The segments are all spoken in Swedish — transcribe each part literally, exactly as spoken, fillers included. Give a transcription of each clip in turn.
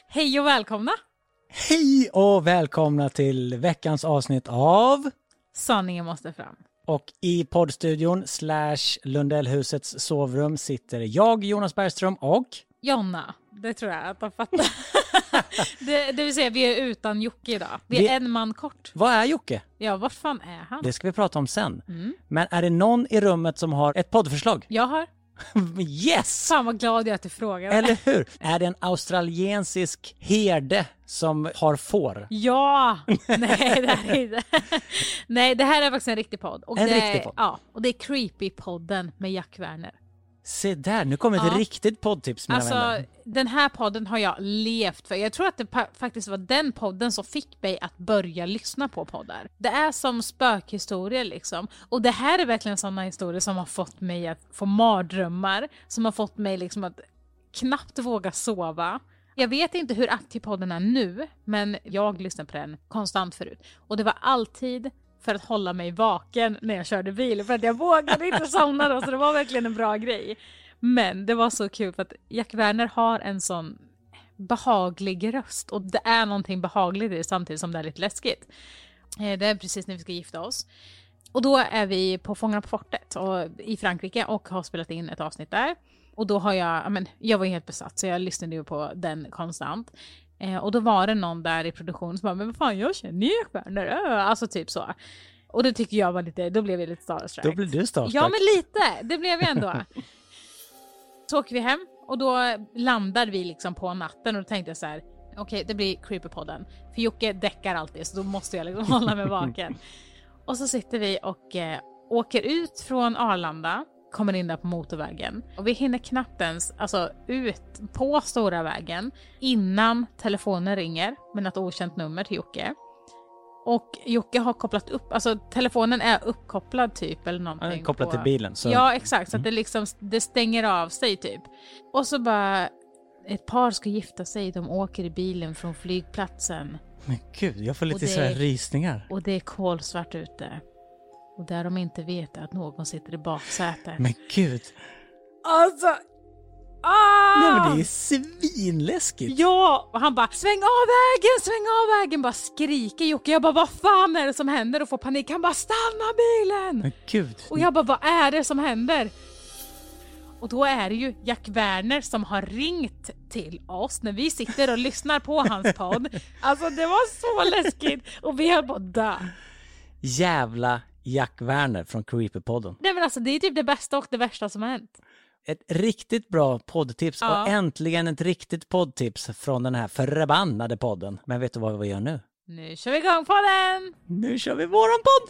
Hej och välkomna! Hej och välkomna till veckans avsnitt av Sanningen måste fram. Och i poddstudion slash Lundellhusets sovrum sitter jag, Jonas Bergström och Jonna, det tror jag att de fattar. det, det vill säga, vi är utan Jocke idag. Vi är vi... en man kort. Vad är Jocke? Ja, vart fan är han? Det ska vi prata om sen. Mm. Men är det någon i rummet som har ett poddförslag? Jag har. Yes! Fan vad glad jag är att du frågar. Eller hur? Är det en australiensisk herde som har får? Ja! Nej, det här är inte. Nej, det här är faktiskt en riktig podd. Och en det riktig är, podd? Ja, och det är Creepy-podden med Jack Werner. Se där, nu kommer ett ja. riktigt poddtips, mina alltså, vänner. Den här podden har jag levt för. Jag tror att det pa- faktiskt var den podden som fick mig att börja lyssna på poddar. Det är som spökhistorier liksom. Och det här är verkligen sådana historier som har fått mig att få mardrömmar. Som har fått mig liksom att knappt våga sova. Jag vet inte hur aktiv podden är nu, men jag lyssnade på den konstant förut. Och det var alltid för att hålla mig vaken när jag körde bil. För att jag vågade inte somna då, så det var verkligen en bra grej. Men det var så kul för att Jack Werner har en sån behaglig röst. Och det är någonting behagligt i det, samtidigt som det är lite läskigt. Det är precis när vi ska gifta oss. Och då är vi på Fångarna på fortet och, i Frankrike och har spelat in ett avsnitt där. Och då har jag, jag, men, jag var helt besatt så jag lyssnade ju på den konstant. Eh, och då var det någon där i produktionen som bara, men vad fan, jag känner Jack Werner. Äh. Alltså typ så. Och det tycker jag var lite, då blev jag lite starstruck. Då blev du starstruck. Ja, men lite. Det blev jag ändå. Så åker vi hem och då landar vi liksom på natten och då tänkte jag så här, okej, okay, det blir Creepy-podden. För Jocke däckar alltid så då måste jag liksom hålla mig vaken. Och så sitter vi och eh, åker ut från Arlanda, kommer in där på motorvägen. Och vi hinner knappt ens alltså, ut på stora vägen innan telefonen ringer med något okänt nummer till Jocke. Och Jocke har kopplat upp, alltså telefonen är uppkopplad typ eller någonting. Ja, kopplad på... till bilen. Så... Ja, exakt. Så att det liksom, det stänger av sig typ. Och så bara, ett par ska gifta sig, de åker i bilen från flygplatsen. Men gud, jag får lite det... sådär rysningar. Och det är kolsvart ute. Och där de inte vet att någon sitter i baksätet. Men gud. Alltså, ah! Nej, men det är svinläskigt. Ja, och han bara, sväng av vägen, sväng av vägen. Bara skriker Jocke. Jag bara, vad fan är det som händer? Och får panik. Han bara, stanna bilen. Men gud. Och jag bara, vad är det som händer? Och då är det ju Jack Werner som har ringt till oss när vi sitter och lyssnar på hans podd. Alltså det var så läskigt. Och vi höll på att dö. Jävla Jack Werner från Creepy-podden. Nej men alltså det är typ det bästa och det värsta som har hänt. Ett riktigt bra poddtips ja. Och äntligen ett riktigt poddtips från den här förbannade podden. Men vet du vad vi gör nu? Nu kör vi igång podden! Nu kör vi våran podd!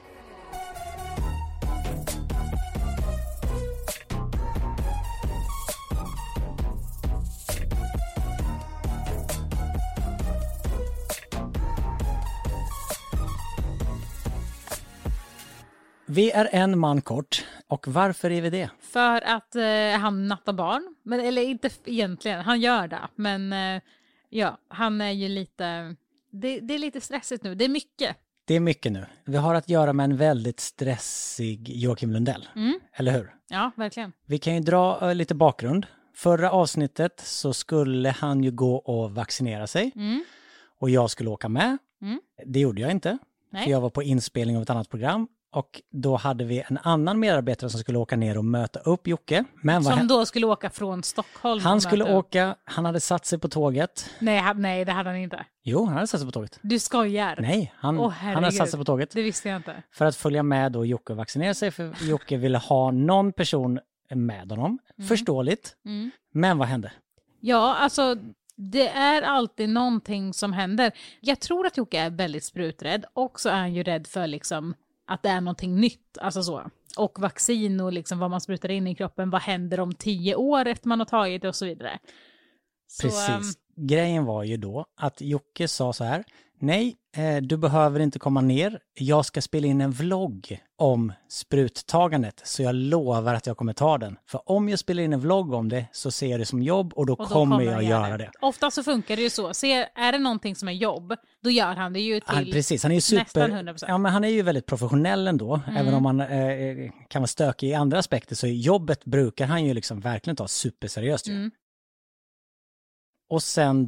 Vi är en man kort. Och varför är vi det? För att eh, han nattar barn. Men, eller inte egentligen, han gör det. Men eh, ja, han är ju lite... Det, det är lite stressigt nu, det är mycket. Det är mycket nu. Vi har att göra med en väldigt stressig Joakim Lundell. Mm. Eller hur? Ja, verkligen. Vi kan ju dra uh, lite bakgrund. Förra avsnittet så skulle han ju gå och vaccinera sig. Mm. Och jag skulle åka med. Mm. Det gjorde jag inte. Nej. För jag var på inspelning av ett annat program. Och då hade vi en annan medarbetare som skulle åka ner och möta upp Jocke. Men som vad då skulle åka från Stockholm. Han skulle möta. åka, han hade satt sig på tåget. Nej, han, nej, det hade han inte. Jo, han hade satt sig på tåget. Du skojar. Nej, han, Åh, han hade satt sig på tåget. Det visste jag inte. För att följa med då Jocke och vaccinera sig. För Jocke ville ha någon person med honom. Mm. Förståeligt. Mm. Men vad hände? Ja, alltså det är alltid någonting som händer. Jag tror att Jocke är väldigt spruträdd. Och så är han ju rädd för liksom att det är någonting nytt. Alltså så. Och vaccin och liksom vad man sprutar in i kroppen. Vad händer om tio år efter man har tagit det och så vidare. Så, Precis. Um... Grejen var ju då att Jocke sa så här. Nej, eh, du behöver inte komma ner. Jag ska spela in en vlogg om spruttagandet. Så jag lovar att jag kommer ta den. För om jag spelar in en vlogg om det så ser jag det som jobb och då, och då kommer, kommer jag göra det. det. Ofta så funkar det ju så. Ser, är det någonting som är jobb, då gör han det ju till han, precis, han är ju super, nästan hundra procent. Ja, men han är ju väldigt professionell ändå. Mm. Även om han eh, kan vara stökig i andra aspekter så jobbet brukar han ju liksom verkligen ta superseriöst. Mm. Och sen då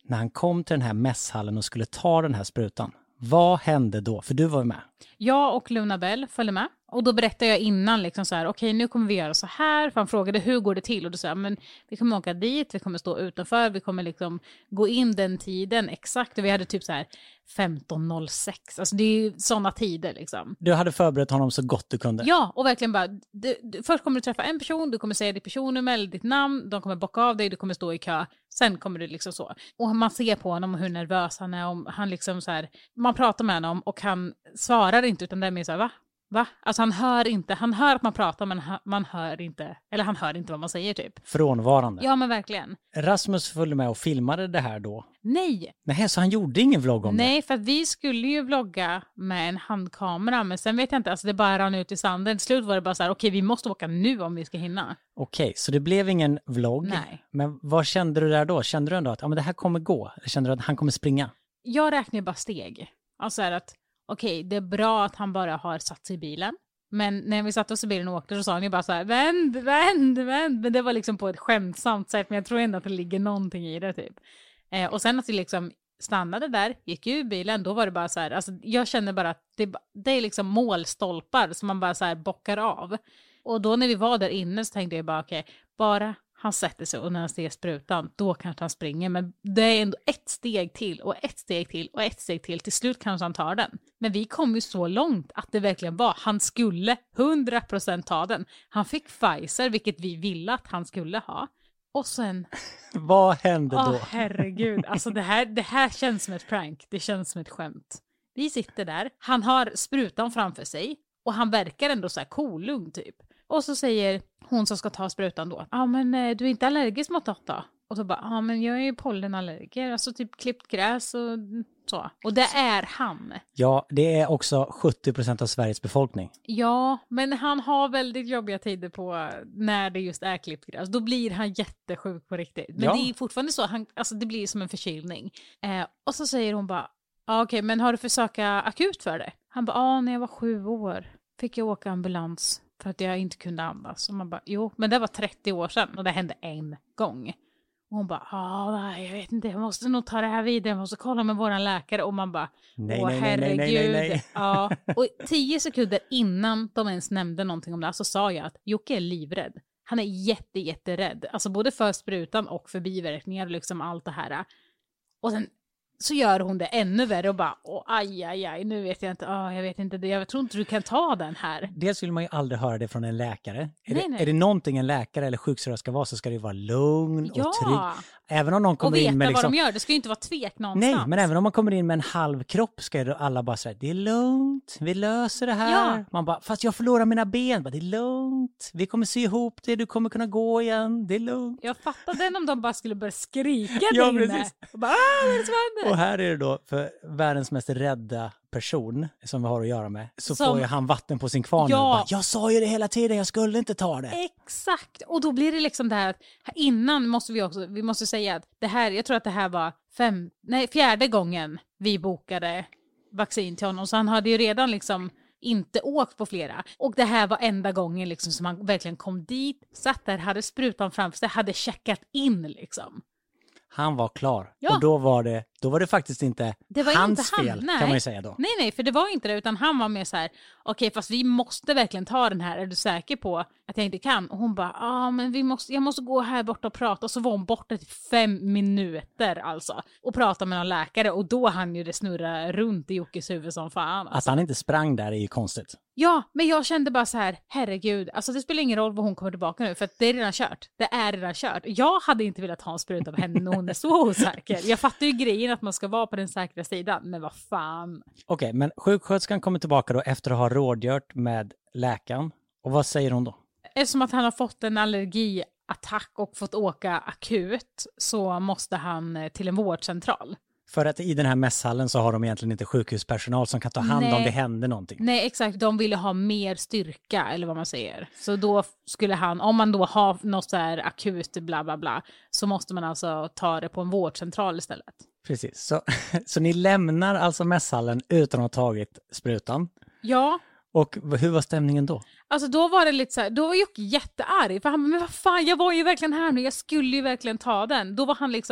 när han kom till den här mässhallen och skulle ta den här sprutan. Vad hände då? För du var ju med. Jag och Luna Bell följde med. Och då berättade jag innan liksom så här, okej, nu kommer vi göra så här. För han frågade hur går det till? Och då sa jag, men vi kommer åka dit, vi kommer stå utanför, vi kommer liksom gå in den tiden exakt. Och vi hade typ så här femton noll sex. Alltså det är ju sådana tider liksom. Du hade förberett honom så gott du kunde. Ja, och verkligen bara, du, du, först kommer du träffa en person, du kommer säga ditt personnummer eller ditt namn, de kommer bocka av dig, du kommer stå i kö. Sen kommer du liksom så. Och man ser på honom hur nervös han är. Om han liksom så här, man pratar med honom och han svarar inte, utan det är mer så här, va? Va? Alltså han hör inte, han hör att man pratar men han, man hör inte, eller han hör inte vad man säger typ. Frånvarande. Ja men verkligen. Rasmus följde med och filmade det här då. Nej. Nej, så han gjorde ingen vlogg om Nej, det? Nej, det? för att vi skulle ju vlogga med en handkamera, men sen vet jag inte, alltså det bara rann ut i sanden. Till slut var det bara så här, okej okay, vi måste åka nu om vi ska hinna. Okej, okay, så det blev ingen vlogg. Nej. Men vad kände du där då? Kände du ändå att ja, men det här kommer gå? Eller kände du att han kommer springa? Jag räknar bara steg. Alltså är att okej, okay, det är bra att han bara har satt sig i bilen. Men när vi satt oss i bilen och åkte så sa han ju bara så här, vänd, vänd, vänd. Men det var liksom på ett skämtsamt sätt. Men jag tror ändå att det ligger någonting i det typ. Eh, och sen att vi liksom stannade där, gick ur bilen, då var det bara så här, alltså jag känner bara att det, det är liksom målstolpar som man bara så här bockar av. Och då när vi var där inne så tänkte jag bara okej, okay, bara han sätter sig och när han ser sprutan, då kanske han springer. Men det är ändå ett steg till och ett steg till och ett steg till. Till slut kanske han tar den. Men vi kom ju så långt att det verkligen var, han skulle hundra procent ta den. Han fick Pfizer, vilket vi ville att han skulle ha. Och sen... Vad hände då? Åh herregud, alltså det här, det här känns som ett prank. Det känns som ett skämt. Vi sitter där, han har sprutan framför sig och han verkar ändå så här kolugn typ. Och så säger hon som ska ta sprutan då, ja men eh, du är inte allergisk mot något då? Och så bara, ja men jag är ju pollenallergiker, alltså typ klippt gräs och så. Och det är han. Ja, det är också sjuttio procent av Sveriges befolkning. Ja, men han har väldigt jobbiga tider på när det just är klippt gräs. Då blir han jättesjuk på riktigt. Men ja. Det är fortfarande så, han, alltså det blir som en förkylning. Eh, och så säger hon bara, ja okej, men har du försökt akut för det? Han bara, ja när jag var sju år fick jag åka ambulans. För att jag inte kunde andas. Och man bara, jo, men det var trettio år sedan. Och det hände en gång. Och hon bara, ja, jag vet inte. Jag måste nog ta det här vidare. Jag måste kolla med våran läkare. Och man bara, nej, åh nej, herregud. Nej, nej, nej, nej. Ja. Och tio sekunder innan de ens nämnde någonting om det. Så sa jag att Jocke är livrädd. Han är jätte, jätterädd. Alltså både för sprutan och för biverkningar. Och liksom allt det här. Och sen... så gör hon det ännu värre och bara, åh, aj, aj, aj, nu vet jag inte, åh, jag vet inte det, jag tror inte du kan ta den här. Dels vill man ju aldrig höra det från en läkare. Är, nej, det, nej. är det någonting en läkare eller sjuksköterska ska vara så ska det vara lugn ja. och trygg. Även om någon kommer och veta in med liksom... vad de gör, det ska ju inte vara tvek någonstans. Nej, men även om man kommer in med en halv kropp ska ju alla bara säga, det är lugnt, vi löser det här. Ja. Man bara, fast jag förlorar mina ben, bara, det är lugnt, vi kommer sy ihop det, du kommer kunna gå igen, det är lugnt. Jag fattade den om de bara skulle börja skrika ja, där inne. Precis. Och bara, ah, vad är det som händer? Och här är det då, för världens mest rädda person som vi har att göra med, så som... får ju han vatten på sin kvarn. Ja. Bara, jag sa ju det hela tiden, jag skulle inte ta det. Exakt, och då blir det liksom det här att innan måste vi också, vi måste säga att det här, jag tror att det här var fem, nej, fjärde gången vi bokade vaccin till honom, så han hade ju redan liksom inte åkt på flera. Och det här var enda gången liksom som han verkligen kom dit, satt där, hade sprutan framför sig, hade checkat in liksom. Han var klar. Ja. Och då var det, då var det faktiskt inte det var hans inte han, fel, nej. kan man ju säga då. Nej, nej, för det var inte det, utan han var mer så här, okej, fast vi måste verkligen ta den här, är du säker på att jag inte kan? Och hon bara, ja, ah, men vi måste, jag måste gå här borta och prata. Och så var hon borta till fem minuter alltså, och prata med någon läkare, och då hann ju det snurra runt i Jockes huvud som fan. Alltså. Att han inte sprang där är ju konstigt. Ja, men jag kände bara så här, herregud, alltså det spelar ingen roll vad hon kommer tillbaka nu, för att det är redan kört. Det är redan kört. Jag hade inte velat ha en sprut av henne när hon är så osäker. Jag fattar ju grejen att man ska vara på den säkra sidan, men vad fan. Okej, men sjuksköterskan kommer tillbaka då efter att ha rådgjort med läkaren. Och vad säger hon då? Eftersom att han har fått en allergiattack och fått åka akut, så måste han till en vårdcentral. För att i den här mässhallen så har de egentligen inte sjukhuspersonal som kan ta hand Nej. om det händer någonting. Nej, exakt. De ville ha mer styrka, eller vad man säger. Så då skulle han, om man då har något så här akut bla bla bla, så måste man alltså ta det på en vårdcentral istället. Precis. Så, så ni lämnar alltså mässhallen utan att ha tagit sprutan? Ja. Och hur var stämningen då? Alltså då var det lite så här, då var Jocke jättearg. För han bara, men vad fan, jag var ju verkligen här nu, jag skulle ju verkligen ta den. Då var han liksom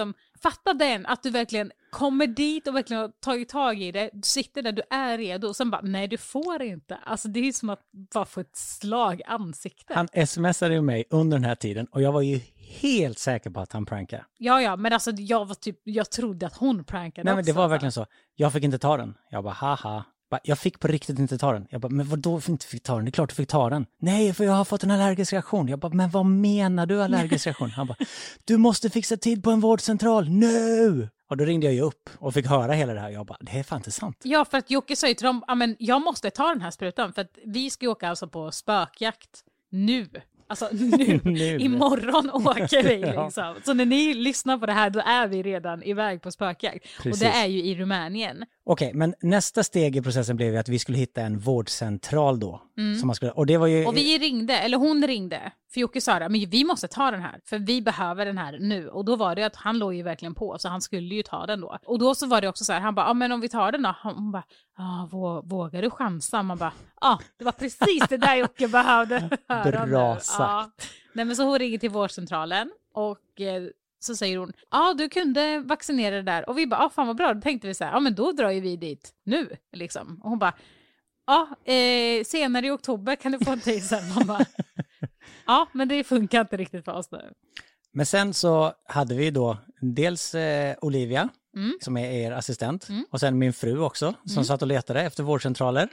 fatta den, att du verkligen kommer dit och verkligen har tagit tag i det. Du sitter där, du är redo och sen bara, nej du får inte. Alltså det är som att bara få ett slag i ansiktet. Han smsade ju mig under den här tiden och jag var ju helt säker på att han prankade. Ja, ja, men alltså jag var typ, jag trodde att hon prankade. Nej, men det också, var verkligen så. Jag fick inte ta den. Jag bara, haha. Jag fick på riktigt inte ta den. Jag bara, men vadå för inte fick ta den? Det är klart du fick ta den. Nej, för jag har fått en allergisk reaktion. Jag bara, men vad menar du allergisk reaktion? Han bara, du måste fixa tid på en vårdcentral nu! Och då ringde jag ju upp och fick höra hela det här. Jag bara, det är fan inte sant. Ja, för att Jocke sa ju till dem, ja men jag måste ta den här sprutan för att vi ska åka alltså på spökjakt nu. Alltså nu, nu. Imorgon åker vi Ja. liksom. Så när ni lyssnar på det här, då är vi redan iväg på spökjakt. Precis. Och det är ju i Rumänien. Okej, men nästa steg i processen blev ju att vi skulle hitta en vårdcentral då. Mm. Som man skulle, och det var ju... Och vi ringde, eller hon ringde, för Jocke sa det, men vi måste ta den här, för vi behöver den här nu. Och då var det att han låg ju verkligen på, så han skulle ju ta den då. Och då så var det också så här, han bara, ja men om vi tar den då? Hon bara, ja vå, vågar du chansa? Man bara, ja det var precis det där Jocke behövde höra. Bra nu. sagt. Ja. Nej men så hon ringer till vårdcentralen och eh, så säger hon, ja du kunde vaccinera det där. Och vi bara, ja fan vad bra, då tänkte vi så här, ja men då drar ju vi dit nu liksom. Och hon bara, ja eh, senare i oktober kan du få en tid sen. Man bara, ja men det funkar inte riktigt för oss nu. Men sen så hade vi då dels eh, Olivia, Mm. som är er assistent. Mm. Och sen min fru också, som Mm. satt och letade efter vårdcentraler.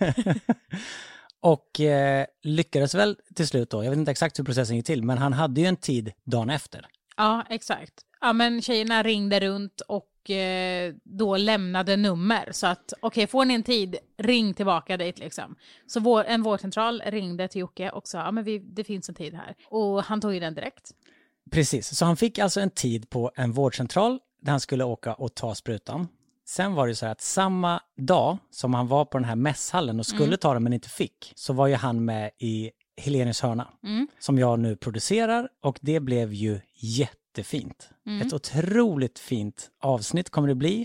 Och eh, lyckades väl till slut då, jag vet inte exakt hur processen gick till, men han hade ju en tid dagen efter. Ja, exakt. Ja, men tjejerna ringde runt och eh, då lämnade nummer. Så att, okej, okay, får ni en tid, ring tillbaka dit liksom. Så vår, en vårdcentral ringde till Jocke och sa, ja men vi, det finns en tid här. Och han tog ju den direkt. Precis, så han fick alltså en tid på en vårdcentral där han skulle åka och ta sprutan. Sen var det så här att samma dag som han var på den här mässhallen och skulle Mm. ta den men inte fick, så var ju han med i Helenius hörna, Mm. som jag nu producerar, och det blev ju jättefint. Mm. Ett otroligt fint avsnitt kommer det bli.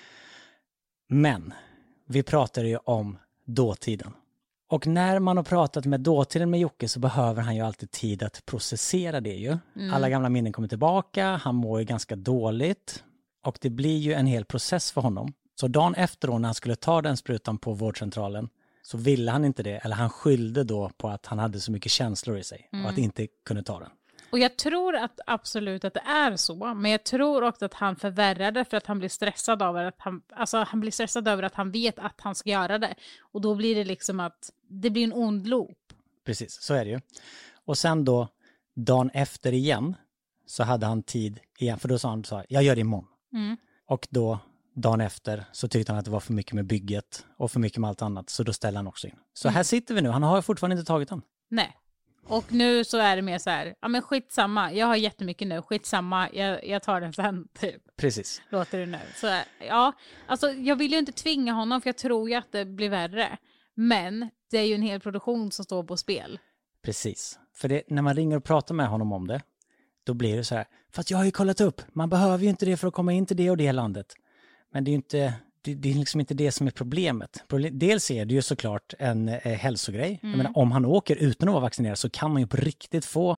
Men vi pratar ju om dåtiden. Och när man har pratat med dåtiden med Jocke så behöver han ju alltid tid att processera det ju. Mm. Alla gamla minnen kommer tillbaka, han mår ju ganska dåligt. Och det blir ju en hel process för honom. Så dagen efter då, när han skulle ta den sprutan på vårdcentralen, så ville han inte det. Eller han skyllde då på att han hade så mycket känslor i sig Mm. och att inte kunde ta den. Och jag tror att absolut att det är så. Men jag tror också att han förvärrade för att han blir stressad över att han, alltså han blir stressad över att han vet att han ska göra det. Och då blir det liksom att det blir en ond loop. Precis, så är det ju. Och sen då, dagen efter igen, så hade han tid igen. För då sa han så här, jag gör det imorgon. Mm. Och då, dagen efter, så tyckte han att det var för mycket med bygget och för mycket med allt annat. Så då ställde han också in. Så Mm. här sitter vi nu, han har fortfarande inte tagit den. Nej. Och nu så är det mer så här, ja men skitsamma, jag har jättemycket nu, skitsamma, jag, jag tar den sen typ. Precis. Låter det nu. Så ja, alltså jag vill ju inte tvinga honom för jag tror ju att det blir värre. Men det är ju en hel produktion som står på spel. Precis. För det, när man ringer och pratar med honom om det, då blir det så här, fast jag har ju kollat upp, man behöver ju inte det för att komma in till det och det landet. Men det är ju inte, det, det är liksom inte det som är problemet. Problem, dels är det ju såklart en eh, hälsogrej. Mm. Jag menar, om han åker utan att vara vaccinerad så kan man ju på riktigt få.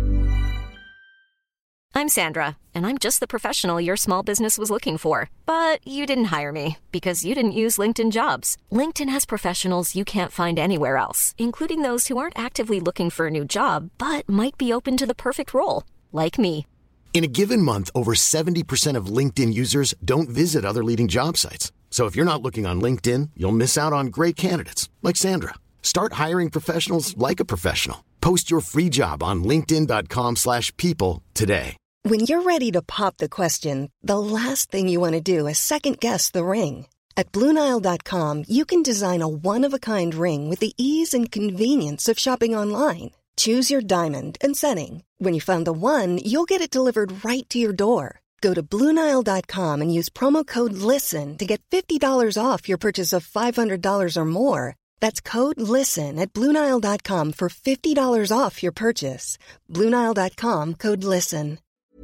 I'm Sandra, and I'm just the professional your small business was looking for. But you didn't hire me because you didn't use LinkedIn Jobs. LinkedIn has professionals you can't find anywhere else, including those who aren't actively looking for a new job, but might be open to the perfect role, like me. In a given month, over seventy percent of LinkedIn users don't visit other leading job sites. So if you're not looking on LinkedIn, you'll miss out on great candidates like Sandra. Start hiring professionals like a professional. Post your free job on linkedin dot com slash people today. When you're ready to pop the question, the last thing you want to do is second-guess the ring. At Blue Nile dot com, you can design a one-of-a-kind ring with the ease and convenience of shopping online. Choose your diamond and setting. When you find the one, you'll get it delivered right to your door. Go to Blue Nile dot com and use promo code LISTEN to get fifty dollars off your purchase of five hundred dollars or more. That's code LISTEN at Blue Nile dot com for fifty dollars off your purchase. Blue Nile dot com, code LISTEN.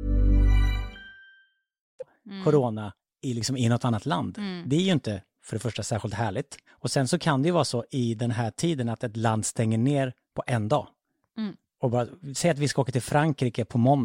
Mm. corona i, liksom, i något annat land. Mm. Det är ju inte för det första särskilt härligt. Och sen så kan det ju vara så i den här tiden att ett land stänger ner på en dag. Mm. Och bara, säg att vi ska åka till Frankrike på måndag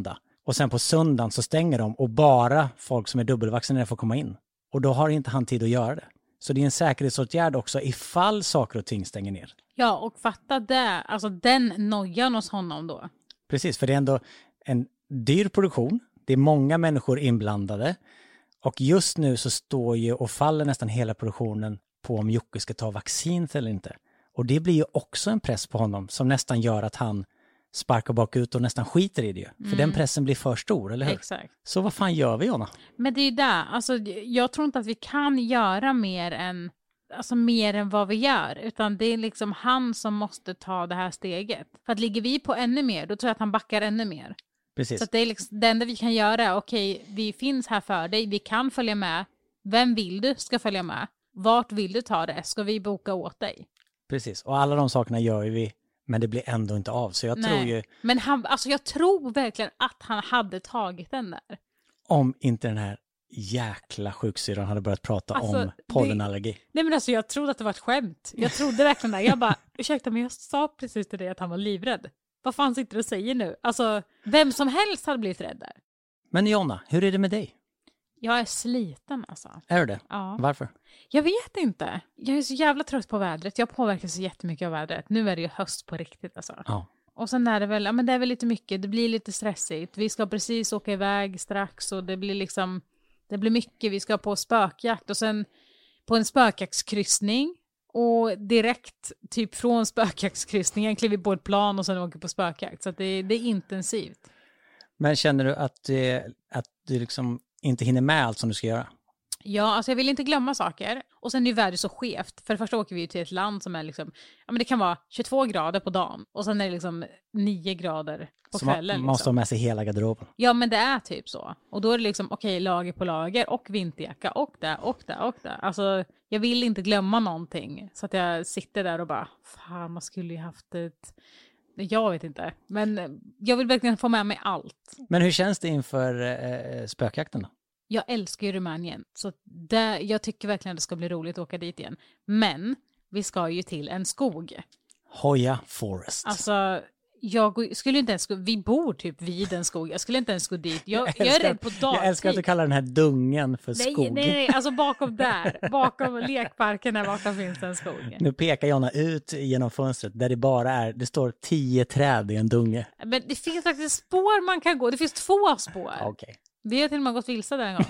Och sen på söndagen så stänger de och bara folk som är dubbelvaccinerade får komma in. Och då har inte han tid att göra det. Så det är en säkerhetsåtgärd också ifall saker och ting stänger ner. Ja, och fatta det. Alltså den nojan hos honom då. Precis, för det är ändå en dyr produktion. Det är många människor inblandade. Och just nu så står ju och faller nästan hela produktionen på om Jocke ska ta vaccin eller inte. Och det blir ju också en press på honom som nästan gör att han sparkar bakut och nästan skiter i det ju. För Mm. den pressen blir för stor, eller hur? Exakt. Så vad fan gör vi, Jonna? Men det är ju där, alltså jag tror inte att vi kan göra mer än, alltså mer än vad vi gör. Utan det är liksom han som måste ta det här steget. För att ligger vi på ännu mer, då tror jag att han backar ännu mer. Precis. Så att det är liksom, det enda vi kan göra är, okej, vi finns här för dig, vi kan följa med. Vem vill du ska följa med? Vart vill du ta det? Ska vi boka åt dig? Precis, och alla de sakerna gör ju vi, men det blir ändå inte av. Så jag Nej. tror ju, Men han, alltså jag tror verkligen att han hade tagit den där. om inte den här jäkla sjuksyran hade börjat prata Alltså, om pollenallergi. Nej men alltså jag trodde att det var ett skämt. Jag trodde verkligen det. Jag bara, ursäkta men jag sa precis till dig att han var livrädd. Vad fan sitter du och säger nu? Alltså, vem som helst hade blivit rädd där. Men Jonna, hur är det med dig? Jag är sliten alltså. Är du det? Ja. Varför? Jag vet inte. Jag är så jävla trött på vädret. Jag påverkas så jättemycket av vädret. Nu är det ju höst på riktigt alltså. Ja. Och sen är det väl, ja men det är väl lite mycket. Det blir lite stressigt. Vi ska precis åka iväg strax och det blir liksom, det blir mycket. Vi ska på spökjakt och sen på en spökjaktskryssning. Och direkt typ från spökjaktskryssningen kliver vi på ett plan och sen åker på spökjakt. Så att det, det är intensivt. Men känner du att, eh, att du liksom inte hinner med allt som du ska göra? Ja, alltså jag vill inte glömma saker. Och sen är ju vädret så skevt. För det första åker vi ju till ett land som är liksom, ja men det kan vara tjugotvå grader på dagen. Och sen är det liksom nio grader på Så kvällen. man måste liksom. ha med sig hela garderoben. Ja men det är typ så. Och då är det liksom okej, okay, lager på lager och vinterjacka och det och det och det. Alltså jag vill inte glömma någonting. Så att jag sitter där och bara, fan man skulle ju haft ett... Jag vet inte. Men jag vill verkligen få med mig allt. Men hur känns det inför eh, spökjakten då? Jag älskar ju Rumänien. Så det, jag tycker verkligen att det ska bli roligt att åka dit igen. Men vi ska ju till en skog. Hoya Forest. Alltså, jag skulle inte ens gå, vi bor typ vid en skog. Jag skulle inte ens gå dit. Jag, jag, älskar, är rädd på dagtid. Jag älskar att du kallar den här dungen för nej, skog. Nej, nej, alltså bakom där. Bakom lekparken där bakom finns en skog. Nu pekar Jonna ut genom fönstret där det bara är, det står tio träd i en dunge. Men det finns faktiskt spår man kan gå. Det finns två spår. Okej. Okay. Vi har till och med gått vilse där en gång.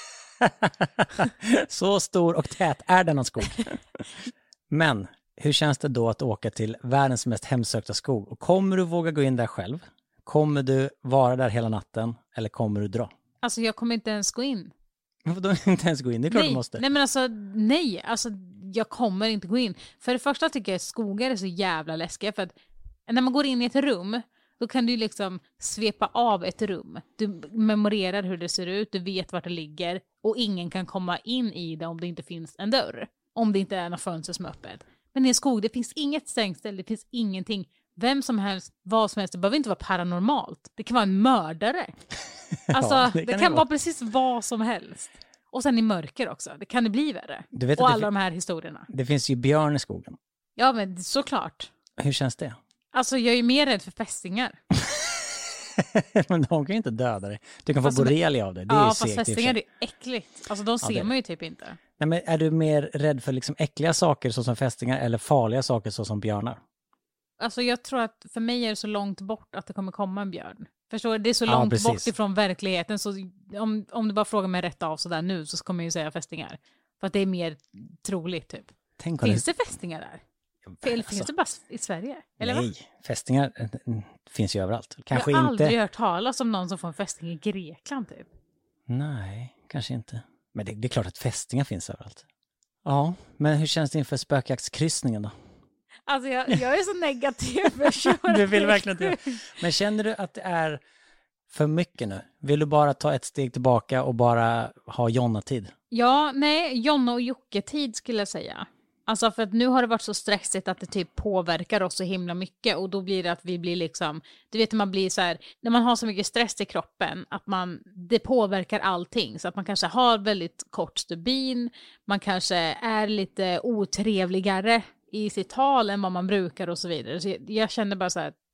Så stor och tät är denna skog. Men hur känns det då att åka till världens mest hemsökta skog? Och kommer du våga gå in där själv? Kommer du vara där hela natten? Eller kommer du dra? Alltså jag kommer inte ens gå in. Varför då inte ens gå in? Det är klart nej, du måste. Nej men alltså, nej. Alltså jag kommer inte gå in. För det första tycker jag skogar är så jävla läskiga. För att när man går in i ett rum, då kan du liksom svepa av ett rum. Du memorerar hur det ser ut, du vet vart det ligger. Och ingen kan komma in i det om det inte finns en dörr. Om det inte är något fönster som är öppet. Men i en skog, det finns inget stängsel, det finns ingenting. Vem som helst, vad som helst, det behöver inte vara paranormalt. Det kan vara en mördare. Alltså, ja, det det kan, kan det vara. vara precis vad som helst. Och sen i mörker också, det kan det bli värre. Du vet och att alla det, de här historierna. Det finns ju björn i skogen. Ja, men såklart. Hur känns det? Alltså, jag är ju mer rädd för fästingar. Men de kan ju inte döda dig. Du kan få Fast- borrelia av det. Det är Ja, ju fast segt i och för fästingar sig. är äckligt. Alltså, de ser det är man ju typ inte. Nej, men är du mer rädd för liksom äckliga saker såsom fästingar eller farliga saker såsom björnar? Alltså, jag tror att för mig är det så långt bort att det kommer komma en björn. Förstår du? Det är så Ja, långt precis. bort ifrån verkligheten. Så om, om du bara frågar mig rätt av sådär nu så kommer jag ju säga fästingar. För att det är mer troligt typ. Tänk om Finns det fästingar där? Eller Alltså, finns det bara i Sverige? Eller va? nej, fästingar eh, eh, finns ju överallt. Kanske jag har inte. aldrig hört talas om någon som får en fästing i Grekland typ. Nej, kanske inte. Men det, det är klart att fästingar finns överallt. Ja, men hur känns det inför spökjaktskryssningen då? Alltså jag, jag är så negativ. Du vill verkligen inte. Men känner du att det är för mycket nu? Vill du bara ta ett steg tillbaka och bara ha Jonna-tid? Ja, nej, Jonna och Jocke-tid skulle jag säga. Alltså för att nu har det varit så stressigt att det typ påverkar oss så himla mycket. Och då blir det att vi blir liksom, du vet när man blir så här, när man har så mycket stress i kroppen, att man, det påverkar allting. Så att man kanske har väldigt kort stubin, man kanske är lite otrevligare i sitt tal än vad man brukar och så vidare. Så jag, jag känner bara så här,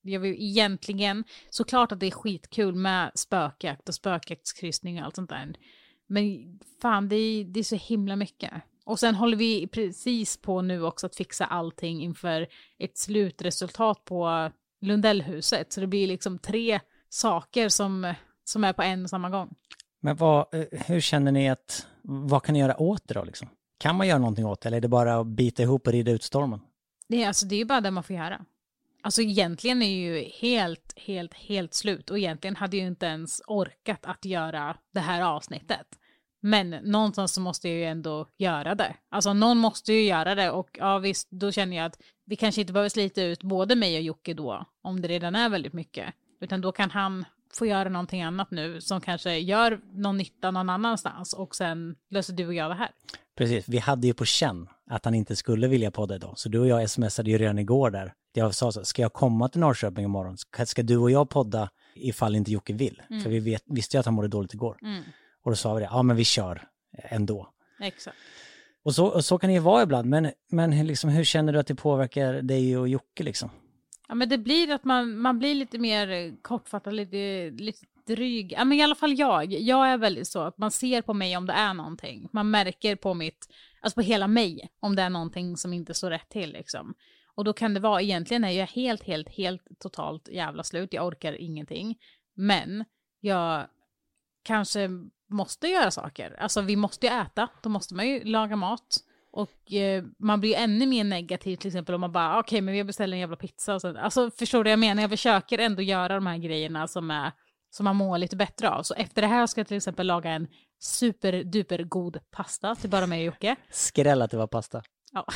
jag vill egentligen, såklart att det är skitkul med spökjakt och spökjaktskryssning och allt sånt där. Men fan, det är, det är så himla mycket. Och sen håller vi precis på nu också att fixa allting inför ett slutresultat på Lundellhuset. Så det blir liksom tre saker som, som är på en och samma gång. Men vad, hur känner ni att, vad kan ni göra åt det då liksom? Kan man göra någonting åt det eller är det bara att bita ihop och rida ut stormen? Det är, alltså, det är ju bara det man får göra. Alltså egentligen är ju helt, helt, helt slut. Och egentligen hade jag ju inte ens orkat att göra det här avsnittet. Men någonstans så måste jag ju ändå göra det. Alltså någon måste ju göra det. Och ja visst, då känner jag att vi kanske inte behöver slita ut både mig och Jocke då. Om det redan är väldigt mycket. Utan då kan han få göra någonting annat nu. Som kanske gör någon nytta någon annanstans. Och sen löser du och jag det här. Precis, vi hade ju på känn att han inte skulle vilja podda idag. Så du och jag smsade ju redan igår där. Jag sa så, ska jag komma till Norrköping imorgon? Ska, ska du och jag podda ifall inte Jocke vill? Mm. För vi vet, visste ju att han mådde dåligt igår. Mm. Och då sa vi det, ja men vi kör ändå. Exakt. Och så, och så kan det ju vara ibland. Men, men liksom, hur känner du att det påverkar dig och Jocke liksom? Ja men det blir att man, man blir lite mer kortfattad, lite, lite dryg. Ja men i alla fall jag. Jag är väldigt så att man ser på mig om det är någonting. Man märker på mitt, alltså på hela mig om det är någonting som inte står rätt till liksom. Och då kan det vara, egentligen är jag helt, helt, helt totalt jävla slut. Jag orkar ingenting. Men jag kanske måste göra saker. Alltså vi måste ju äta. Då måste man ju laga mat. Och eh, man blir ännu mer negativ till exempel om man bara, okej okay, men vi beställer en jävla pizza. Och så. Alltså förstår du vad jag menar? Jag försöker ändå göra de här grejerna som, är, som man mår lite bättre av. Så efter det här ska jag till exempel laga en superduper god pasta till bara mig och Jocke. Skräll att det var pasta. Ja.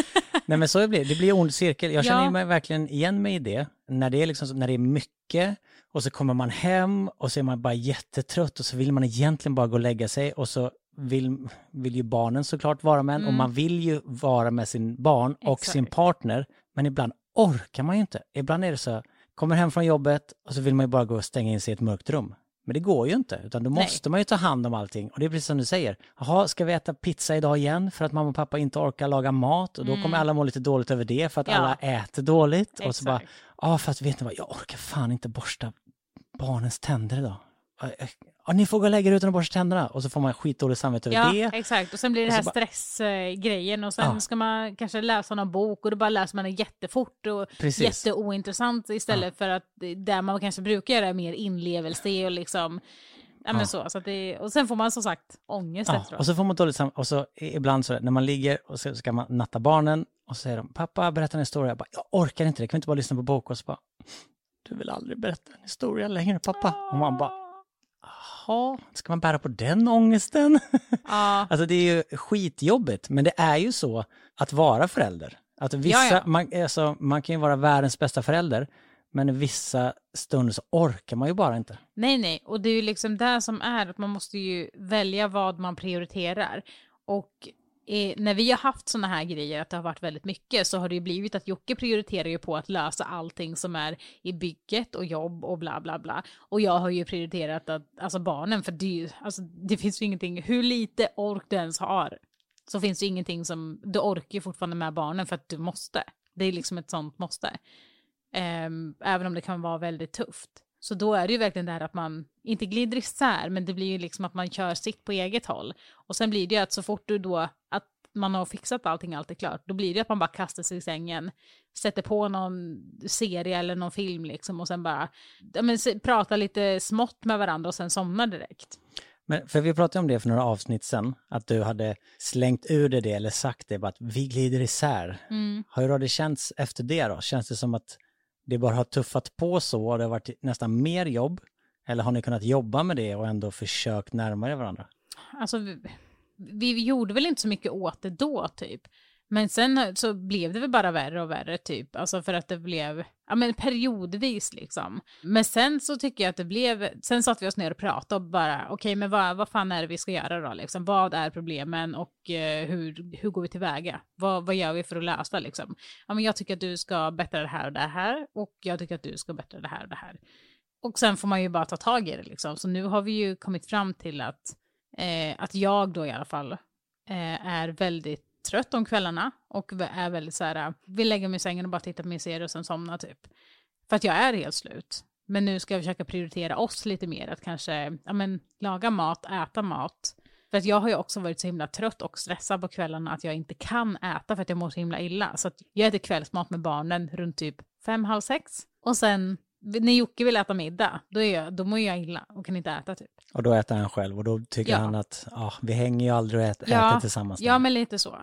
Nej men så det blir det blir ond cirkel. Jag känner ja. mig verkligen igen mig i det. När det är liksom när det är mycket och så kommer man hem och så är man bara jättetrött och så vill man egentligen bara gå och lägga sig och så vill, vill ju barnen såklart vara med mm. och man vill ju vara med sin barn och Exakt. sin partner. Men ibland orkar man ju inte. Ibland är det så, kommer hem från jobbet och så vill man ju bara gå och stänga in sig i ett mörkt rum. Men det går ju inte, utan då måste Nej. man ju ta hand om allting. Och det är precis som du säger. Jaha, ska vi äta pizza idag igen för att mamma och pappa inte orkar laga mat? Och då mm. kommer alla må lite dåligt över det för att ja. alla äter dåligt. Exakt. Och så bara, ja fast vet ni vad, jag orkar fan inte borsta barnens tänder idag. Ja, ni får gå och lägga utan att borsta tänderna. Och så får man skitdåligt samvete över ja, det. Ja, exakt. Och sen blir det här bara... stressgrejen. Och sen ja. ska man kanske läsa någon bok. Och då bara läser man det jättefort. Och Precis. jätteointressant istället ja. för att där man kanske brukar göra mer inlevelse. Och liksom... Ja, men ja. så. så att det, och sen får man som sagt ångest ja, efteråt. Och så får man dåligt samvete. Och så ibland så när man ligger och så ska man natta barnen. Och så säger de, pappa berätta en historia. Jag bara, jag orkar inte det. Kan vi inte bara lyssna på bok? Och så bara, du vill aldrig berätta en historia längre pappa. Och man bara, ja, ska man bära på den ångesten? Ja. Alltså det är ju skitjobbigt, men det är ju så att vara förälder. Att vissa, ja, ja. Man, alltså, man kan ju vara världens bästa förälder, men i vissa stunder så orkar man ju bara inte. Nej, nej, och det är ju liksom det som är att man måste ju välja vad man prioriterar. Och Eh, när vi har haft såna här grejer att det har varit väldigt mycket så har det ju blivit att Jocke prioriterar ju på att lösa allting som är i bygget och jobb och bla bla bla. Och jag har ju prioriterat att, alltså barnen, för det, alltså, det finns ju ingenting, hur lite ork du ens har så finns det ju ingenting som, du orkar fortfarande med barnen för att du måste. Det är liksom ett sånt måste. Eh, även om det kan vara väldigt tufft. Så då är det ju verkligen det här att man inte glider isär, men det blir ju liksom att man kör sitt på eget håll. Och sen blir det ju att så fort du då, att man har fixat allting, allt är klart, då blir det att man bara kastar sig i sängen, sätter på någon serie eller någon film liksom och sen bara ja, men, pratar lite smått med varandra och sen somnar direkt. Men för vi pratade om det för några avsnitt sen, att du hade slängt ur det, det eller sagt det, bara att vi glider isär. Mm. Hur det känts efter det då? Känns det som att det bara har tuffat på så och det har varit nästan mer jobb? Eller har ni kunnat jobba med det och ändå försökt närmare varandra? Alltså, vi, vi gjorde väl inte så mycket åt det då, typ. Men sen så blev det väl bara värre och värre, typ. Alltså för att det blev, ja men periodvis liksom. Men sen så tycker jag att det blev, sen satt vi oss ner och pratade och bara, okej okay, men vad, vad fan är det vi ska göra då liksom? Vad är problemen och eh, hur, hur går vi tillväga? Vad, vad gör vi för att lösa liksom? Ja men jag tycker att du ska bättra det här och det här och jag tycker att du ska bättra det här och det här. Och sen får man ju bara ta tag i det liksom. Så nu har vi ju kommit fram till att, eh, att jag då i alla fall eh, är väldigt trött om kvällarna och är väldigt så här, vill lägga mig i sängen och bara titta på min serie och sen somna typ. För att jag är helt slut. Men nu ska jag försöka prioritera oss lite mer. Att kanske ja, men, laga mat, äta mat. För att jag har ju också varit så himla trött och stressad på kvällarna att jag inte kan äta för att jag mår så himla illa. Så att jag äter kvällsmat med barnen runt typ fem, halv sex. Och sen när Jocke vill äta middag, då, är jag, då mår jag illa och kan inte äta typ. Och då äter han själv och då tycker ja. han att ah, vi hänger ju aldrig och äter, ja, äter tillsammans. Ja, men lite så.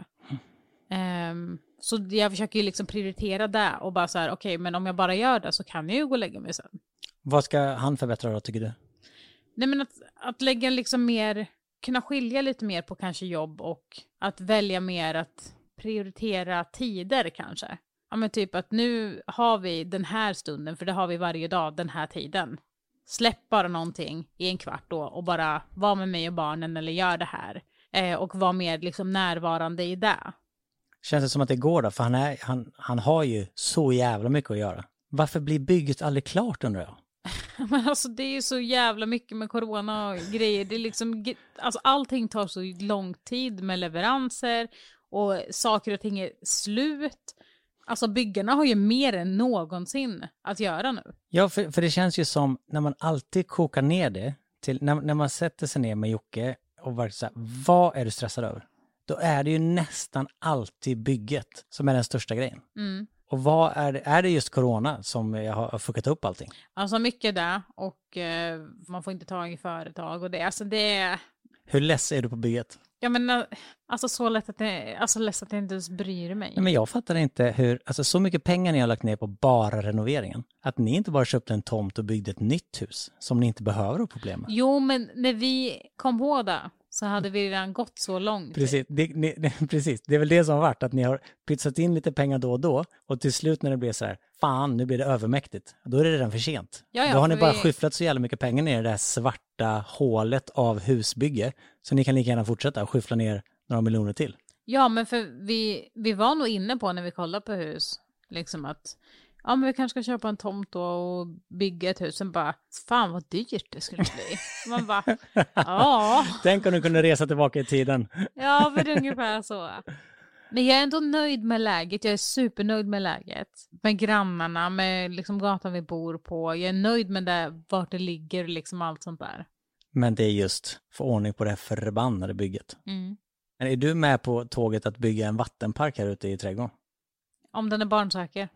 Um, så jag försöker ju liksom prioritera det och bara så här, okej, okay, men om jag bara gör det så kan jag ju gå och lägga mig sen. Vad ska han förbättra då, tycker du? Nej, men att, att lägga liksom mer, kunna skilja lite mer på kanske jobb och att välja mer att prioritera tider kanske. Ja, men typ att nu har vi den här stunden, för det har vi varje dag den här tiden. Släpp bara någonting i en kvart då och bara vara med mig och barnen eller gör det här. Eh, och vara mer liksom närvarande i det. Känns det som att det går då? För han, är, han, han har ju så jävla mycket att göra. Varför blir bygget aldrig klart, undrar jag? Men alltså det är ju så jävla mycket med corona och grejer. Det är liksom, alltså allting tar så lång tid med leveranser och saker och ting är slut. Alltså byggarna har ju mer än någonsin att göra nu. Ja, för, för det känns ju som när man alltid kokar ner det till, när, när man sätter sig ner med Jocke och verkligen så här, vad är du stressad över? Då är det ju nästan alltid bygget som är den största grejen. Mm. Och vad är det, är det just corona som jag har fuckat upp allting? Alltså mycket där och eh, man får inte ta i företag och det, alltså det. Hur less är du på bygget? Ja, men alltså så lätt att det, alltså lätt att jag inte ens bryr mig. Nej, men jag fattar inte hur, alltså så mycket pengar ni har lagt ner på bara renoveringen. Att ni inte bara köpte en tomt och byggde ett nytt hus som ni inte behöver ha problem med. Jo, men när vi kom på det så hade vi redan gått så långt. Precis det, ni, det, precis, det är väl det som har varit, att ni har pytsat in lite pengar då och då och till slut när det blir så här, fan nu blir det övermäktigt, då är det redan för sent. Ja, ja, då har ni bara vi... skyfflat så jävla mycket pengar ner i det här svarta hålet av husbygge, så ni kan lika gärna fortsätta och skyffla ner några miljoner till. Ja, men för vi, vi var nog inne på när vi kollade på hus, liksom att ja, men vi kanske ska köpa en tomt då och bygga ett hus. Sen bara, fan vad dyrt det skulle bli. Man bara, ja. Tänk om du kunde resa tillbaka i tiden. Ja, för det är ungefär så. Men jag är ändå nöjd med läget. Jag är supernöjd med läget. Med grannarna, med liksom gatan vi bor på. Jag är nöjd med det, vart det ligger, liksom allt sånt där. Men det är just för ordning på det här förbannade bygget. Mm. Men är du med på tåget att bygga en vattenpark här ute i trädgården? Om den är barnsäker.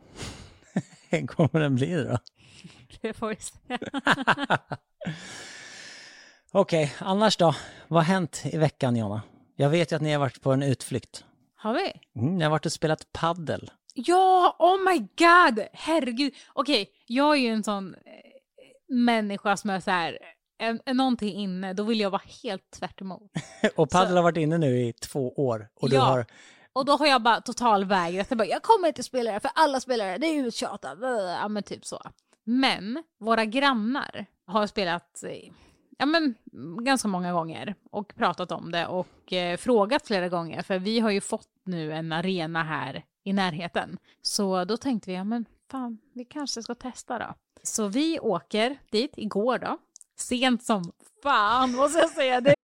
Kommer den bli det då? Det får vi se. Okej, okay, annars då? Vad har hänt i veckan, Jonna? Jag vet ju att ni har varit på en utflykt. Har vi? Mm, ni har varit och spelat paddel. Ja, oh my god! Herregud. Okej, okay, jag är ju en sån eh, människa som är så här, är, är någonting inne, då vill jag vara helt tvärt emot. Och paddel så... har varit inne nu i två år. Och ja. du har... Och då har jag bara total vägrat. Jag, bara, jag kommer inte spela det för alla spelare, det är uttjatat. Ja, men typ så. Men våra grannar har spelat ja, men, ganska många gånger och pratat om det och eh, frågat flera gånger. För vi har ju fått nu en arena här i närheten. Så då tänkte vi, ja men fan, vi kanske ska testa då. Så vi åker dit igår då. Sent som fan, måste jag säga det.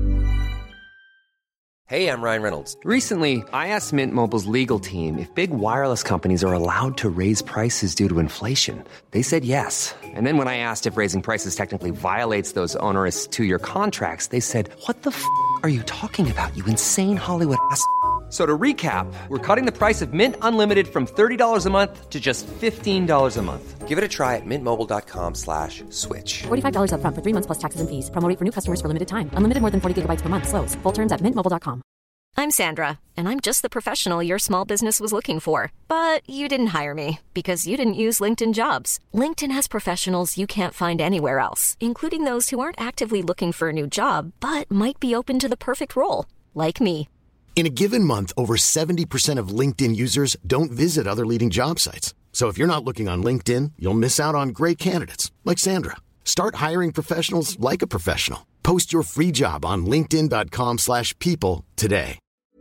Hey, I'm Ryan Reynolds. Recently, I asked Mint Mobile's legal team if big wireless companies are allowed to raise prices due to inflation. They said yes. And then when I asked if raising prices technically violates those onerous two-year contracts, they said, what the f*** are you talking about, you insane Hollywood ass f- So to recap, we're cutting the price of Mint Unlimited from thirty dollars a month to just fifteen dollars a month. Give it a try at mintmobile.com slash switch. forty-five dollars up front for three months plus taxes and fees. Promo rate for new customers for limited time. Unlimited more than forty gigabytes per month. Slows full terms at mint mobile dot com. I'm Sandra, and I'm just the professional your small business was looking for. But you didn't hire me because you didn't use LinkedIn Jobs. LinkedIn has professionals you can't find anywhere else, including those who aren't actively looking for a new job, but might be open to the perfect role, like me. In a given month, over seventy percent of LinkedIn users don't visit other leading job sites. So if you're not looking on LinkedIn, you'll miss out on great candidates like Sandra. Start hiring professionals like a professional. Post your free job on linkedin dot com slash people today.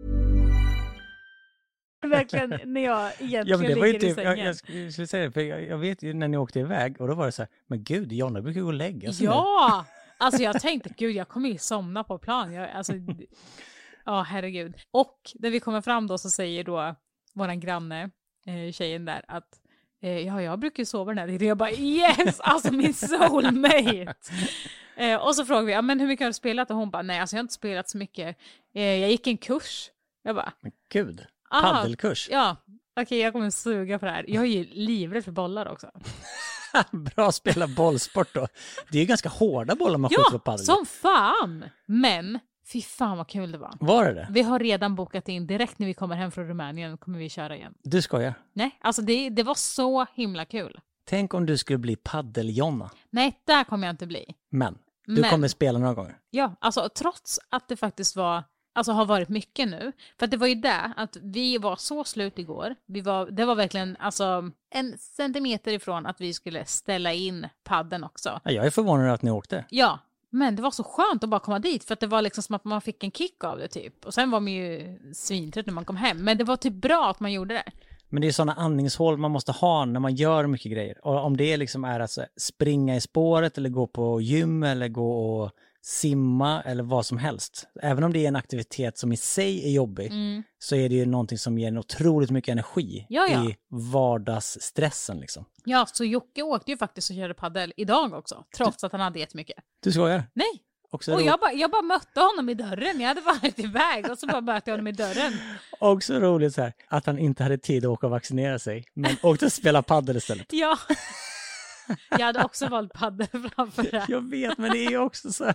Verkligen när jag egentligen ja, men det var ju ligger typ, i sängen. jag, jag skulle, skulle säga, för jag, jag vet ju när ni åkte iväg och då var det så här, men gud, Jonna brukar gå och lägga sig. Ja, alltså jag tänkte, gud jag kommer ju somna på plan. Jag, alltså, ja herregud. Och när vi kommer fram då så säger då våran granne, eh, tjejen där, att Eh, ja, jag brukar ju sova den här tiden. Jag bara, yes! Alltså min soulmate! eh, och så frågade vi, ja, men hur mycket har du spelat? Och hon bara, nej, alltså jag har inte spelat så mycket. Eh, jag gick en kurs. Jag bara, Men gud, aha, paddelkurs. ja, okej, okay, jag kommer suga på det här. Jag är ju livrädd för bollar också. Bra att spela bollsport då. Det är ju ganska hårda bollar man skjuter på Ja, paddel. som fan! Men, fy fan vad kul det var. Var det det? Vi har redan bokat in, direkt när vi kommer hem från Rumänien kommer vi köra igen. Du skojar? Nej, alltså det, det var så himla kul. Tänk om du skulle bli paddel-Jonna. Nej, där kommer jag inte bli. Men, du Men. kommer spela några gånger. Ja, alltså trots att det faktiskt var, alltså har varit mycket nu. För att det var ju det, att vi var så slut igår. Vi var, det var verkligen alltså en centimeter ifrån att vi skulle ställa in padden också. Ja, jag är förvånad att ni åkte. Ja, men det var så skönt att bara komma dit. För att det var liksom som att man fick en kick av det typ. Och sen var man ju svintrött när man kom hem. Men det var typ bra att man gjorde det. Men det är sådana andningshål man måste ha när man gör mycket grejer. Och om det liksom är att springa i spåret eller gå på gym eller gå och simma eller vad som helst. Även om det är en aktivitet som i sig är jobbig mm. så är det ju någonting som ger en otroligt mycket energi ja, ja. i vardagsstressen liksom. Ja, så Jocke åkte ju faktiskt och körde paddel idag också, trots du, att han hade jättemycket. Du skojar? Nej. Också och ro- jag bara, jag bara mötte honom i dörren. Jag hade varit iväg och så bara mötte jag honom i dörren. Också roligt så här, att han inte hade tid att åka och vaccinera sig. Men åkte och spela paddel istället. Ja. Jag hade också valt paddel framför det. Jag vet, men det är ju också så här.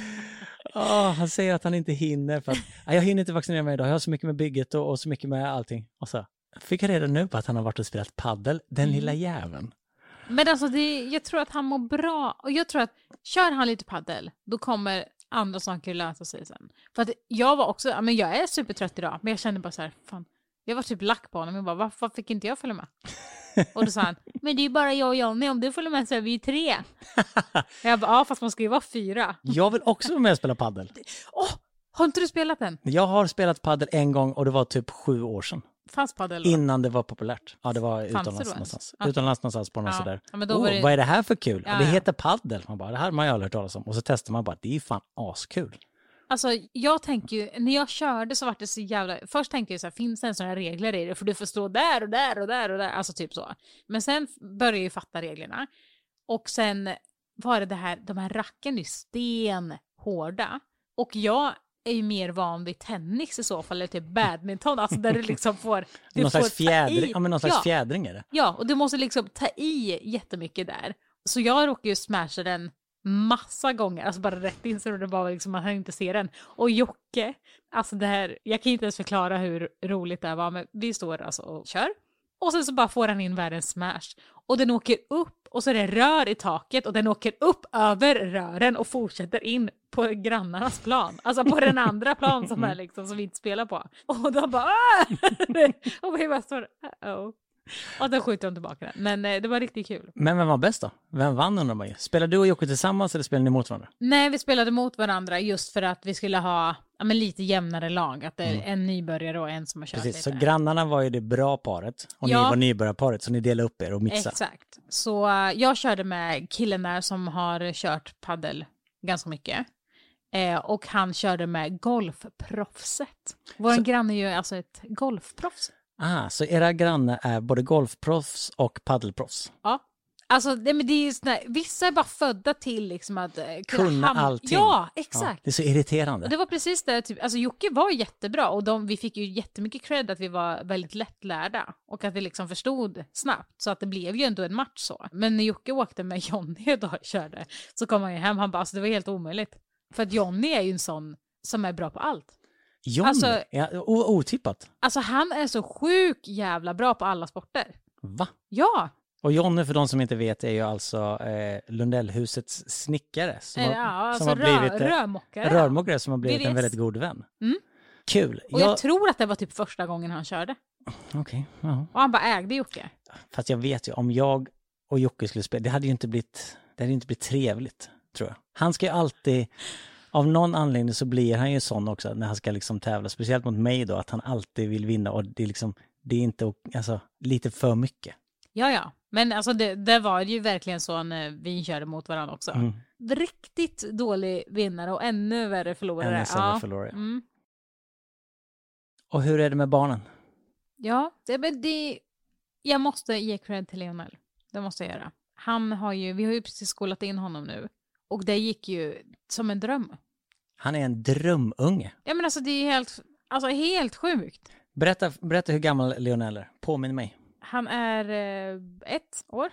Oh, han säger att han inte hinner. För att, jag hinner inte vaccinera mig idag. Jag har så mycket med bygget och, och så mycket med allting. Och så fick jag reda nu på att han har varit och spelat paddel. Den mm. lilla jäveln. Men alltså, det, jag tror att han mår bra. Och jag tror att kör han lite paddel, då kommer andra saker lösa sig sen. För att jag var också, men jag är supertrött idag. Men jag kände bara så här, fan. Jag var typ lack på honom. Jag bara, varför fick inte jag följa med? Och då sa han, men det är ju bara jag och Johnny. Om du följer med så är vi tre. Jag bara, ja, fast man ska ju vara fyra. Jag vill också vara med och spela paddel. Åh, oh, har inte du spelat den? Jag har spelat paddel en gång och det var typ sju år sedan. Fanns paddel då? Innan det var populärt. Ja, det var Fanns utomlands det någonstans. Ja. Utomlands någonstans på någon ja. sådär. Ja, oh, det... Vad är det här för kul? Ja, det ja. heter paddel. Man bara, det här har man ju aldrig hört talas om. Och så testar man bara, det är fan askul. Alltså, jag tänker ju, när jag körde så var det så jävla... Först tänkte jag så här, finns det en sån här regler i det? För du får stå där och där och där och där. Alltså typ så. Men sen började jag ju fatta reglerna. Och sen var det det här, de här racken är stenhårda. Och jag är ju mer van vid tennis i så fall, eller typ badminton. Alltså där du liksom får... Du någon får slags, fjädring, ja, men någon slags ja. fjädring är det. Ja, och du måste liksom ta i jättemycket där. Så jag råkade ju smasha den massa gånger, alltså bara rätt in så det var liksom man inte ser den. Och Jocke, alltså det här, jag kan inte ens förklara hur roligt det här var, men vi står alltså och kör. Och sen så bara får han in världens smash. Och den åker upp och så är det rör i taket och den åker upp över rören och fortsätter in på grannarnas plan. Alltså på den andra plan som är liksom som vi inte spelar på. Och då bara och vi bara står uh-oh. Och då skjuter de tillbaka den. Men eh, det var riktigt kul. Men vem var bäst då? Vem vann undrar man ju? Spelade du och Jocke tillsammans eller spelade ni mot varandra? Nej, vi spelade mot varandra just för att vi skulle ha ja, men lite jämnare lag. Att det är mm. en nybörjare och en som har kört Precis, lite. Så grannarna var ju det bra paret. Och ja. ni var nybörjarparet, så ni delade upp er och mixade. Exakt. Så uh, jag körde med killen där som har kört paddel ganska mycket. Eh, och han körde med golfproffset. Vår så... granne är ju alltså ett golfproffs. Ah, så era grannar är både golfproffs och paddelproffs? Ja. Alltså, det, men det är ju sådär, vissa är bara födda till liksom att eh, kunna, kunna ham- allting. Ja, exakt. Ja, det är så irriterande. Och det var precis det, typ, alltså Jocke var jättebra och de, vi fick ju jättemycket cred att vi var väldigt lättlärda och att vi liksom förstod snabbt så att det blev ju ändå en match så. Men när Jocke åkte med Johnny och då körde så kom han ju hem, han bara, alltså det var helt omöjligt. För att Johnny är ju en sån som är bra på allt. Johnny? Alltså, ja, o- otippat. Alltså han är så sjuk jävla bra på alla sporter. Va? Ja. Och Johnny, för de som inte vet, är ju alltså eh, Lundellhusets snickare. Som ja, har, alltså som har blivit rör, rörmockare. Rörmockare som har blivit V V S. En väldigt god vän. Mm. Kul. Och jag... jag tror att det var typ första gången han körde. Okej, okay, ja. Och han bara ägde Jocke. Fast jag vet ju, om jag och Jocke skulle spela, det hade ju inte blivit, det hade inte blivit trevligt, tror jag. Han ska ju alltid... Av någon anledning så blir han ju sån också när han ska liksom tävla. Speciellt mot mig då, att han alltid vill vinna. Och det är liksom, det är inte, alltså, lite för mycket. Ja, ja. Men alltså det, det var ju verkligen så när vi körde mot varandra också. Mm. Riktigt dålig vinnare och ännu värre förlorare. Ännu sämre ja. förlorare. Mm. Och hur är det med barnen? Ja, det, men det... Jag måste ge cred till Lionel. Det måste jag göra. Han har ju, vi har ju precis skolat in honom nu. Och det gick ju som en dröm. Han är en drömunge. Ja men alltså det är helt, alltså helt sjukt. Berätta, berätta hur gammal Lionel är. Påminn mig. Han är eh, ett år.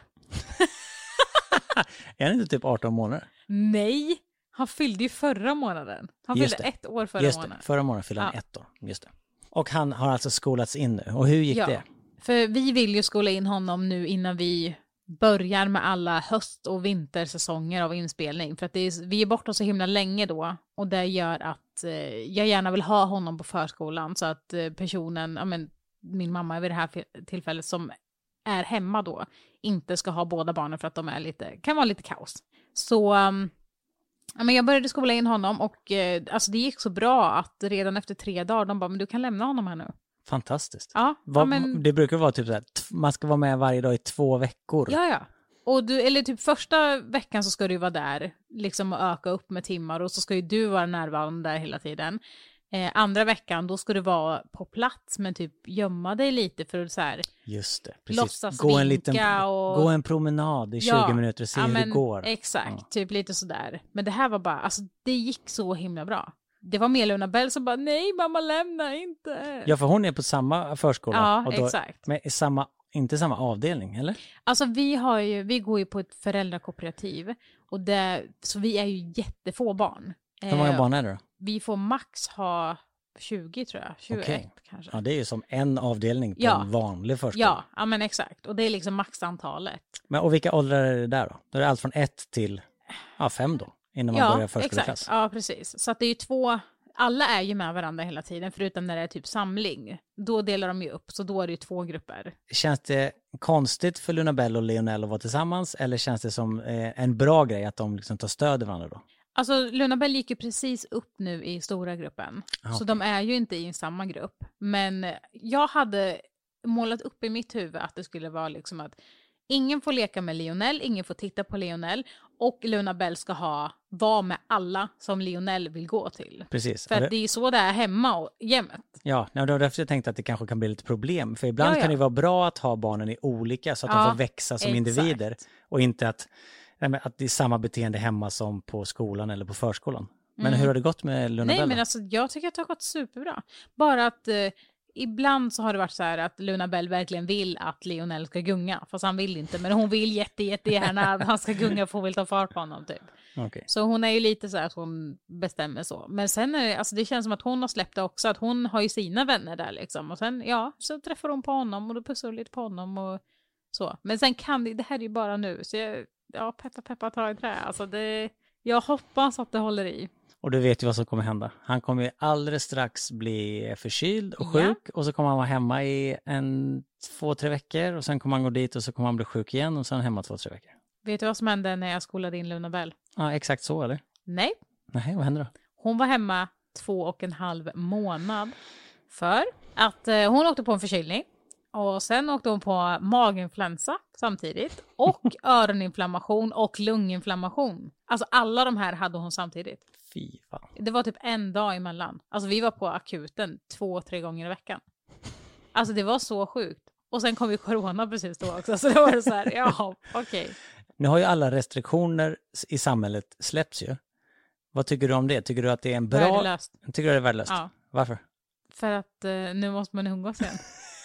Är han inte typ arton månader? Nej, han fyllde ju förra månaden. Han Just fyllde det. ett år förra Just det. månaden. Förra månaden fyllde han Ja. ett år. Just det. Och han har alltså skolats in nu. Och hur gick Ja, det? för vi vill ju skola in honom nu innan vi börjar med alla höst- och vintersäsonger av inspelning. För att det är, vi är borta så himla länge då. Och det gör att eh, jag gärna vill ha honom på förskolan. Så att eh, personen, ja men min mamma vid det här tillfället som är hemma då, inte ska ha båda barnen för att de är lite, kan vara lite kaos. Så um, ja, men jag började skola in honom och eh, alltså det gick så bra att redan efter tre dagar de bara, men du kan lämna honom här nu. Fantastiskt. Ja, Vad, ja men... Det brukar vara typ så här, man ska vara med varje dag i två veckor. Ja, ja. Och du, eller typ första veckan så ska du vara där liksom och öka upp med timmar och så ska ju du vara närvarande där hela tiden. Eh, andra veckan då ska du vara på plats men typ gömma dig lite för att så här Just det, precis. låtsas Gå en, liten, vinka och... gå en promenad i tjugo Ja, minuter och se ja, hur men, det går. Exakt, Ja. typ lite sådär. Men det här var bara, alltså det gick så himla bra. Det var med Luna Bell som bara, nej mamma lämna inte. Ja, för hon är på samma förskola. Ja, och då, exakt. Men i samma, inte samma avdelning, eller? Alltså vi har ju, vi går ju på ett föräldrakooperativ. Och det, så vi är ju jättefå barn. Hur många Eh, barn är det då? Vi får max ha tjugo tror jag, tjugoett Okej. kanske. Ja, det är ju som en avdelning på Ja. en vanlig förskola. Ja, ja, men exakt. Och det är liksom maxantalet. Men, och vilka åldrar är det där då? Då är det allt från ett till ja, fem då, innan man börjar Ja, förskoleklass. exakt. Ja, precis. Så att det är ju två, alla är ju med varandra hela tiden, förutom när det är typ samling. Då delar de ju upp, så då är det ju två grupper. Känns det konstigt för Luna Bell och Lionel att vara tillsammans, eller känns det som eh, en bra grej att de liksom tar stöd i varandra då? Alltså Luna Bell gick ju precis upp nu i stora gruppen. Ah, så de är ju inte i samma grupp. Men jag hade målat upp i mitt huvud att det skulle vara liksom att ingen får leka med Lionel, ingen får titta på Lionel och Luna Bell ska ha vara med alla som Lionel vill gå till. Precis. För Och att det är så det är hemma och jämt. Ja, det var därför jag tänkte att det kanske kan bli lite problem. För ibland Ja, ja. kan det vara bra att ha barnen i olika så att Ja, de får växa som exakt. individer. Och inte att, nej, men att det är samma beteende hemma som på skolan eller på förskolan. Men Mm. hur har det gått med Luna Nej Bell då? men alltså jag tycker att det har gått superbra. Bara att eh, ibland så har det varit så här att Luna Bell verkligen vill att Lionel ska gunga. Fast han vill inte, men hon vill jätte, jättegärna att han ska gunga för hon vill ta fart på honom typ. Okej. Så hon är ju lite så här att hon bestämmer så. Men sen är det, alltså det känns som att hon har släppt det också. Att hon har ju sina vänner där liksom. Och sen, ja, så träffar hon på honom och då pussar hon lite på honom och så. Men sen kan det, det här är ju bara nu. Så jag, ja, peppa peppa ta i trä. Alltså det, jag hoppas att det håller i. Och du vet ju vad som kommer hända. Han kommer ju alldeles strax bli förkyld och Ja. sjuk. Och så kommer han vara hemma i en två, tre veckor. Och sen kommer han gå dit och så kommer han bli sjuk igen. Och sen hemma två, tre veckor. Vet du vad som hände när jag skolade in Luna Bell? Ja, exakt så, eller? Nej, Nej, vad händer då? hon var hemma två och en halv månad. För att eh, hon åkte på en förkylning. Och sen åkte hon på maginfluensa samtidigt. Och öroninflammation och lunginflammation. Alltså alla de här hade hon samtidigt. Fy fan. Det var typ en dag emellan. Alltså vi var på akuten två, tre gånger i veckan. Alltså det var så sjukt. Och sen kom ju corona precis då också. Så då var det så här, ja, okej. Nu har ju alla restriktioner i samhället släppts ju. Vad tycker du om det? Tycker du att det är en bra... Värdelöst. Tycker du det är värdelöst? Ja. Varför? För att eh, nu måste man umgås igen.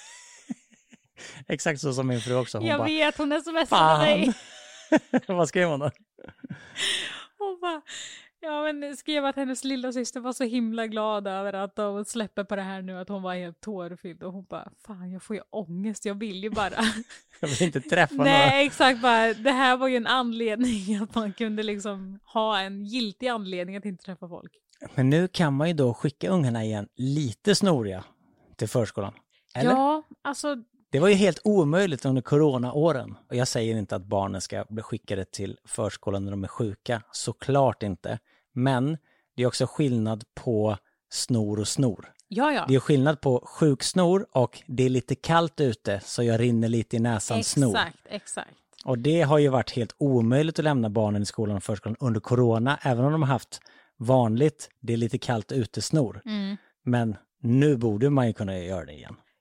Exakt så som min fru också. Hon Jag bara, vet, hon är så ledsen fan. med dig. Vad skrev hon då? Hon bara, ja men skrev att hennes lilla syster var så himla glad över att de släpper på det här nu, att hon var helt tårfylld. Och hon bara, fan jag får ju ångest, jag vill ju bara. Jag vill inte träffa några. Nej exakt, bara, det här var ju en anledning att man kunde liksom ha en giltig anledning att inte träffa folk. Men nu kan man ju då skicka ungarna igen lite snoriga till förskolan. Eller? Ja, alltså Det var ju helt omöjligt under coronaåren. Och jag säger inte att barnen ska bli skickade till förskolan när de är sjuka. Såklart inte. Men det är också skillnad på snor och snor. ja ja. Det är skillnad på sjuksnor och det är lite kallt ute så jag rinner lite i näsan snor. Exakt, exakt. Och det har ju varit helt omöjligt att lämna barnen i skolan och förskolan under corona. Även om de har haft vanligt, det är lite kallt ute snor. Mm. Men nu borde man ju kunna göra det igen.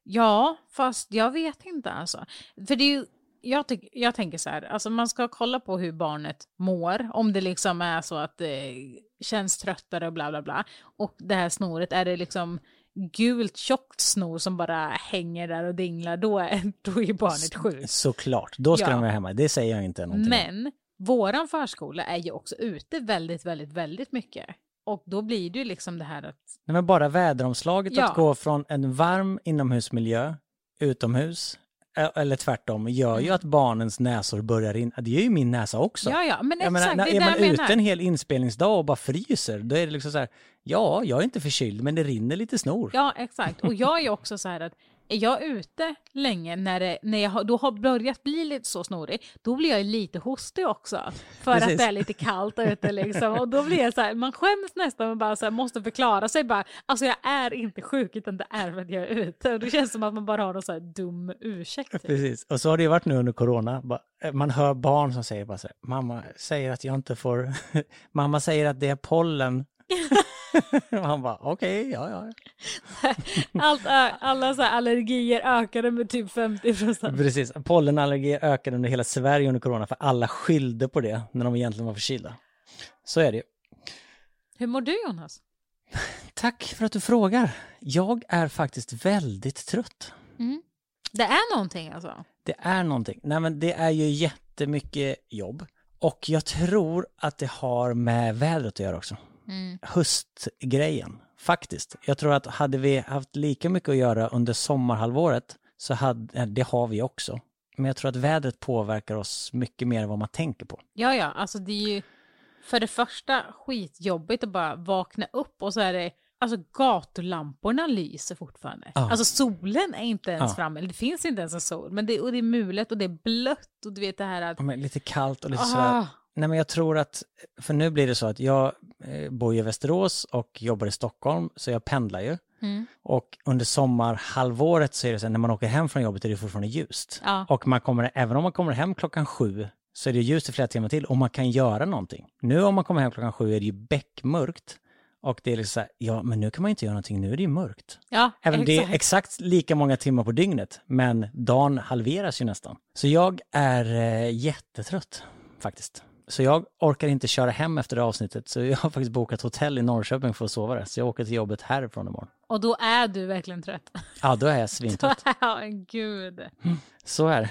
Ja, fast jag vet inte alltså. För det är ju, jag, ty- jag tänker så här, alltså man ska kolla på hur barnet mår. Om det liksom är så att det känns tröttare och bla bla bla. Och det här snoret, är det liksom gult tjockt snor som bara hänger där och dinglar, då är, då är barnet sjukt. Såklart, då ska Ja. de vara hemma. Det säger jag inte någonting om. Men våran förskola är ju också ute väldigt, väldigt, väldigt mycket. Och då blir det ju liksom det här att... Nej, men bara väderomslaget Ja. att gå från en varm inomhusmiljö utomhus ä- eller tvärtom gör ju att barnens näsor börjar in. Det är ju min näsa också. Ja, ja, men Jag exakt, menar, det är är det man jag ute menar. en hel inspelningsdag och bara fryser, då är det liksom så här, ja, jag är inte förkyld, men det rinner lite snor. Ja, exakt. Och jag är ju också så här att är jag ute länge när, det, när jag har, då har börjat bli lite så snorig, då blir jag lite hostig också. För Precis. att det är lite kallt ute liksom. Och då blir jag så här, man skäms nästan och bara så här, måste förklara sig bara, alltså jag är inte sjuk utan det är för att jag är ute. Och det känns som att man bara har någon så här dum ursäkt. Typ. Precis, och så har det ju varit nu under corona. Ba- Man hör barn som säger bara så här, mamma säger att jag inte får, mamma säger att det är pollen. Och han bara, okej, okay, ja, ja. Allt, ö- alla så här allergier ökade med typ femtio procent. Precis, pollenallergier ökade under hela Sverige under corona för alla skyllde på det när de egentligen var förkylda. Så är det ju. Hur mår du, Jonas? Tack för att du frågar. Jag är faktiskt väldigt trött. Det är någonting alltså. Det är någonting. Nej, men det är ju jättemycket jobb. Och jag tror att det har med vädret att göra också. Mm. Höstgrejen, faktiskt. Jag tror att hade vi haft lika mycket att göra under sommarhalvåret så hade, det har vi också. Men jag tror att vädret påverkar oss mycket mer än vad man tänker på. Ja, ja, alltså det är ju för det första skitjobbigt att bara vakna upp och så är det, alltså gatulamporna lyser fortfarande. Ja. Alltså solen är inte ens Ja. framme, eller det finns inte ens en sol, men det, och det är mulet och det är blött och du vet det här att... Ja, men lite kallt och lite Ah. sådär. Nej, men jag tror att, för nu blir det så att jag eh, bor i Västerås och jobbar i Stockholm, så jag pendlar ju. Mm. Och under sommarhalvåret så är det så att när man åker hem från jobbet är det fortfarande ljust. Ja. Och man kommer, även om man kommer hem klockan sju så är det ljust i flera timmar till och man kan göra någonting. Nu om man kommer hem klockan sju är det ju bäckmörkt. Och det är liksom så här, ja men nu kan man inte göra någonting, nu är det ju mörkt. Ja, Även det är exakt. exakt lika många timmar på dygnet, men dagen halveras ju nästan. Så jag är eh, jättetrött faktiskt. Så jag orkar inte köra hem efter det avsnittet, så jag har faktiskt bokat hotell i Norrköping för att sova där. Så jag åker till jobbet härifrån imorgon. Och då är du verkligen trött. Ja, då är jag svintrött. Ja, gud. Så är det.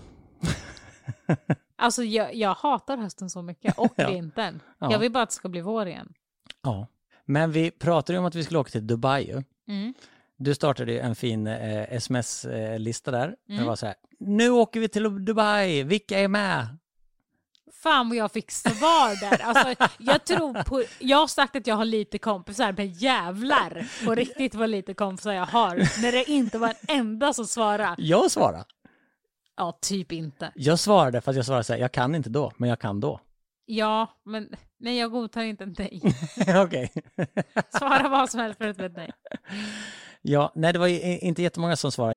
Alltså jag, jag hatar hösten så mycket, och Ja. vintern. Ja. Jag vill bara att det ska bli vår igen. Ja. Men vi pratade ju om att vi skulle åka till Dubai ju. Mm. Du startade ju en fin eh, sms-lista där. Mm. Det var så här, nu åker vi till Dubai, vilka är med? Fan vad jag fick svar där. Alltså, jag tror på, jag har sagt att jag har lite kompisar, men jävlar på riktigt vad lite kompisar jag har. När det inte var en enda som svarade. Jag svarade. Ja, typ inte. Jag svarade för att jag svarade så här, jag kan inte då, men jag kan då. Ja, men nej, jag godtar inte en nej. Okej. Svara vad som helst för ett vet nej. Ja, nej det var ju inte jättemånga som svarade.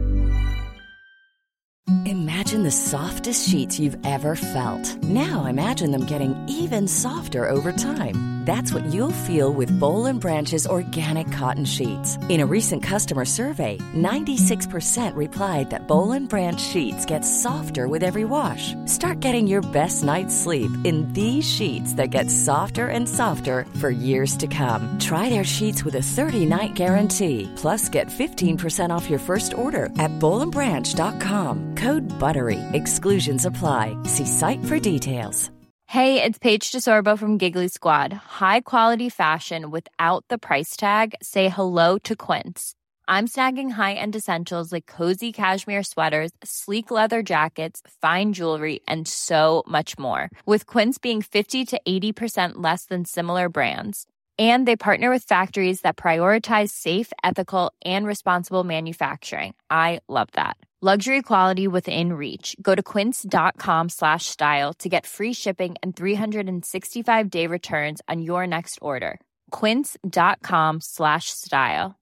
Imagine the softest sheets you've ever felt. Now imagine them getting even softer over time. That's what you'll feel with Boll and Branch's organic cotton sheets. In a recent customer survey, ninety-six percent replied that Boll and Branch sheets get softer with every wash. Start getting your best night's sleep in these sheets that get softer and softer for years to come. Try their sheets with a thirty-night guarantee. Plus, get fifteen percent off your first order at boll and branch dot com. Code BUTTERY. Exclusions apply. See site for details. Hey, it's Paige DeSorbo from Giggly Squad. High quality fashion without the price tag. Say hello to Quince. I'm snagging high-end essentials like cozy cashmere sweaters, sleek leather jackets, fine jewelry, and so much more. With Quince being fifty to eighty percent less than similar brands. And they partner with factories that prioritize safe, ethical, and responsible manufacturing. I love that. Luxury quality within reach. Go to quince.com slash style to get free shipping and three sixty-five day returns on your next order. Quince.com slash style.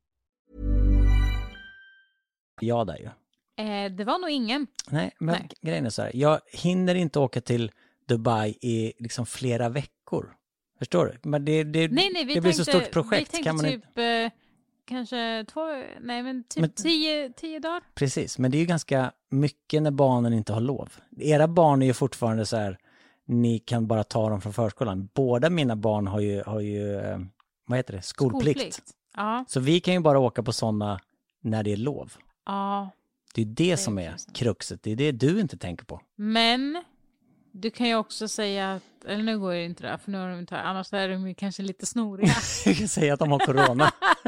Ja, där ju. Eh, det var nog ingen. Nej, men Nej. grejen är så här, jag hinner inte åka till Dubai i liksom flera veckor. Förstår du? Men det, det, Nej, nej, vi det blir så tänkte- stort projekt. Vi tänkte Kan man typ inte... kanske två, nej men typ Men- tio, tio dagar. Precis, men det är ju ganska mycket när barnen inte har lov. Era barn är ju fortfarande så här, ni kan bara ta dem från förskolan. Båda mina barn har ju, har ju eh, vad heter det, skolplikt. Skolplikt. Ja. Så vi kan ju bara åka på sådana när det är lov. Ja. Det är det som är kruxet, det är det du inte tänker på. Men du kan ju också säga att, eller nu går det inte där, för nu har de inte, annars är de ju kanske lite snoriga. Jag kan säga att de har corona.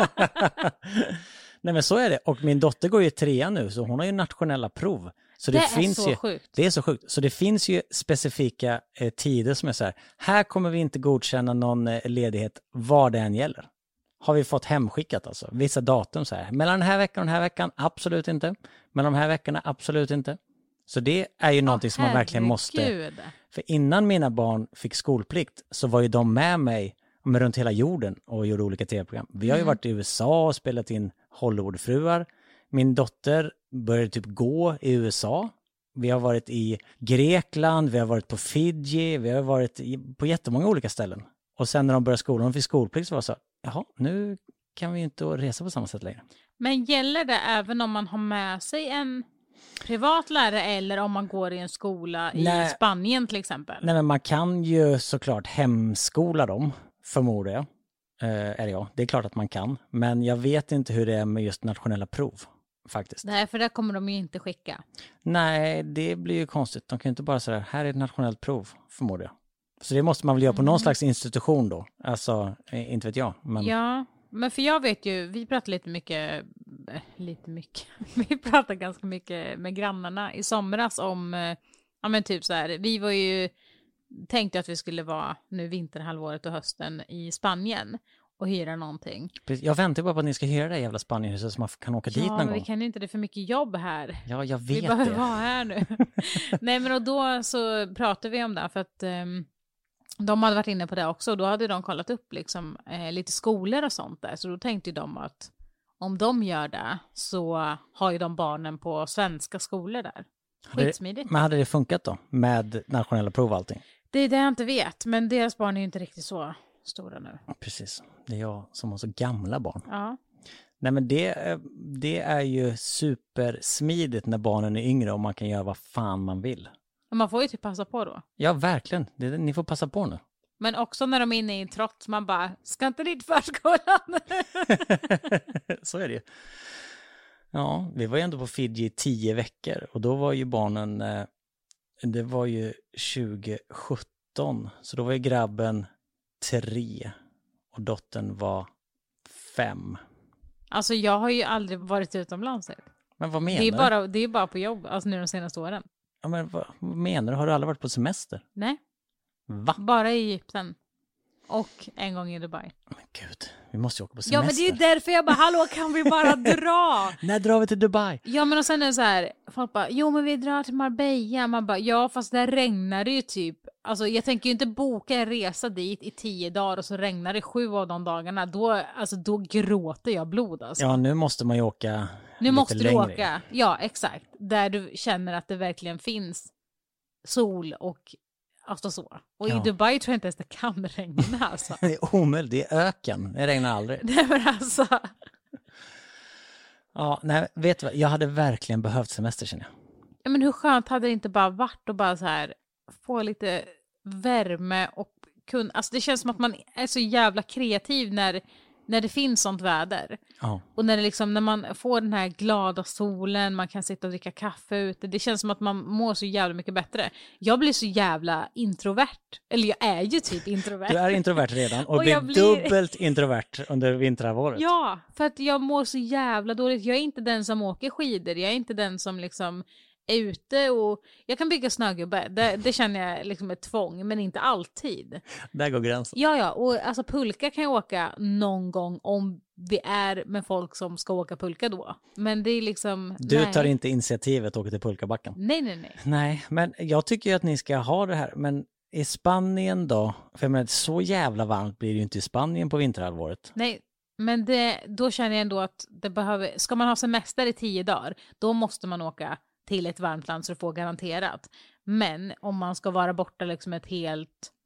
Nej men så är det, och min dotter går ju trean nu, så hon har ju nationella prov. Så det, Det är finns så ju, sjukt. Det är så sjukt. Så det finns ju specifika eh, tider som är så här, här kommer vi inte godkänna någon eh, ledighet vad det än gäller. Har vi fått hemskickat alltså. Vissa datum så här, mellan den här veckan och den här veckan, absolut inte. Mellan de här veckorna, absolut inte. Så det är ju någonting som man verkligen måste. Herregud. För innan mina barn fick skolplikt så var ju de med mig med runt hela jorden och gjorde olika tv-program. Vi har ju varit i U S A och spelat in Hollywoodfruar. Min dotter började typ gå i U S A. Vi har varit i Grekland, vi har varit på Fiji, vi har varit i, på jättemånga olika ställen. Och sen när de började skolan och fick skolplikt så var det så, jaha, nu kan vi ju inte resa på samma sätt längre. Men gäller det även om man har med sig en privat lärare eller om man går i en skola i Nej. Spanien till exempel? Nej men man kan ju såklart hemskola dem, förmodar jag. Eh, eller ja, det är klart att man kan. Men jag vet inte hur det är med just nationella prov, faktiskt. Nej, för det kommer de ju inte skicka. Nej, det blir ju konstigt. De kan ju inte bara säga, här är ett nationellt prov, förmodar jag. Så det måste man väl göra på Mm. någon slags institution då. Alltså, eh, inte vet jag. Men... Ja, men för jag vet ju, vi pratar lite mycket, äh, lite mycket, vi pratar ganska mycket med grannarna i somras om, eh, ja men typ så här, vi var ju, tänkte att vi skulle vara nu vinterhalvåret och hösten i Spanien och hyra någonting. Jag väntar bara på att ni ska hyra det jävla Spanienhuset så man kan åka dit Ja, någon men gång. vi kan ju inte, det är för mycket jobb här. Ja, jag Vi vet behöver det. vara här nu. Nej, men och då så pratade vi om det för att um, de hade varit inne på det också och då hade de kollat upp liksom eh, lite skolor och sånt där. Så då tänkte ju de att om de gör det så har ju de barnen på svenska skolor där. Hade Skitsmidigt. det, men hade det funkat då? Med nationella prov och allting? Det är det jag inte vet, men deras barn är ju inte riktigt så stora nu. Precis. Det är jag som har så gamla barn. Ja. Nej men det, det är ju supersmidigt när barnen är yngre och man kan göra vad fan man vill. Och man får ju typ passa på då. Ja, verkligen. Det, ni får passa på nu. Men också när de är inne i en trots, man bara, ska inte dit förskolan? Så är det ju. Ja, vi var ju ändå på Fiji i tio veckor och då var ju barnen, eh, det var ju tjugo sjutton, så då var ju grabben tre och dottern var fem. Alltså jag har ju aldrig varit utomlands. Men vad menar Det är du? bara, det är bara på jobb, alltså nu de senaste åren. Ja, men vad, vad menar du? Har du aldrig varit på semester? Nej, Va? bara i Egypten. Och en gång i Dubai. Men gud, vi måste ju åka på semester. Ja, men det är ju därför jag bara, hallå, kan vi bara dra? När drar vi till Dubai? Ja, men och sen är det så här, folk bara, jo men vi drar till Marbella. Man bara, ja fast där regnar det ju typ. Alltså jag tänker ju inte boka en resa dit i tio dagar och så regnar det sju av de dagarna. Då, alltså, då gråter jag blod alltså. Ja, nu måste man ju åka Nu lite måste du längre. åka, ja exakt, där du känner att det verkligen finns sol och alltså så. Och Ja. i Dubai tror jag inte ens det kan regna alltså. Det är omöjligt, det är öken. Det regnar aldrig. Nej men alltså. Ja, nej, vet du vad? Jag hade verkligen behövt semester, känner jag. Ja, men hur skönt hade det inte bara varit att bara så här få lite värme och kun... Alltså det känns som att man är så jävla kreativ när, när det finns sånt väder. Ja. Och när det liksom, när man får den här glada solen, man kan sitta och dricka kaffe ute. Det känns som att man mår så jävla mycket bättre. Jag blir så jävla introvert. Eller jag är ju typ introvert. Du är introvert redan och, Och blir, jag blir- dubbelt introvert under vinterhalvåret. Ja, för att jag mår så jävla dåligt. Jag är inte den som åker skidor. Jag är inte den som liksom är ute och... Jag kan bygga snögubbe. Det, det känner jag liksom ett tvång, men inte alltid. Där går gränsen. Ja, ja. Och alltså pulka kan jag åka någon gång om vi är med folk som ska åka pulka då. Men det är liksom... Du nej. tar inte initiativet att åka till pulkabacken. Nej, nej, nej. Nej, men jag tycker ju att ni ska ha det här. Men i Spanien då? För jag menar, så jävla varmt blir det ju inte i Spanien på vinterhalvåret. Nej, men det, då känner jag ändå att det behöver... Ska man ha semester i tio dagar, då måste man åka till ett varmt land så du får garanterat. Men om man ska vara borta liksom ett helt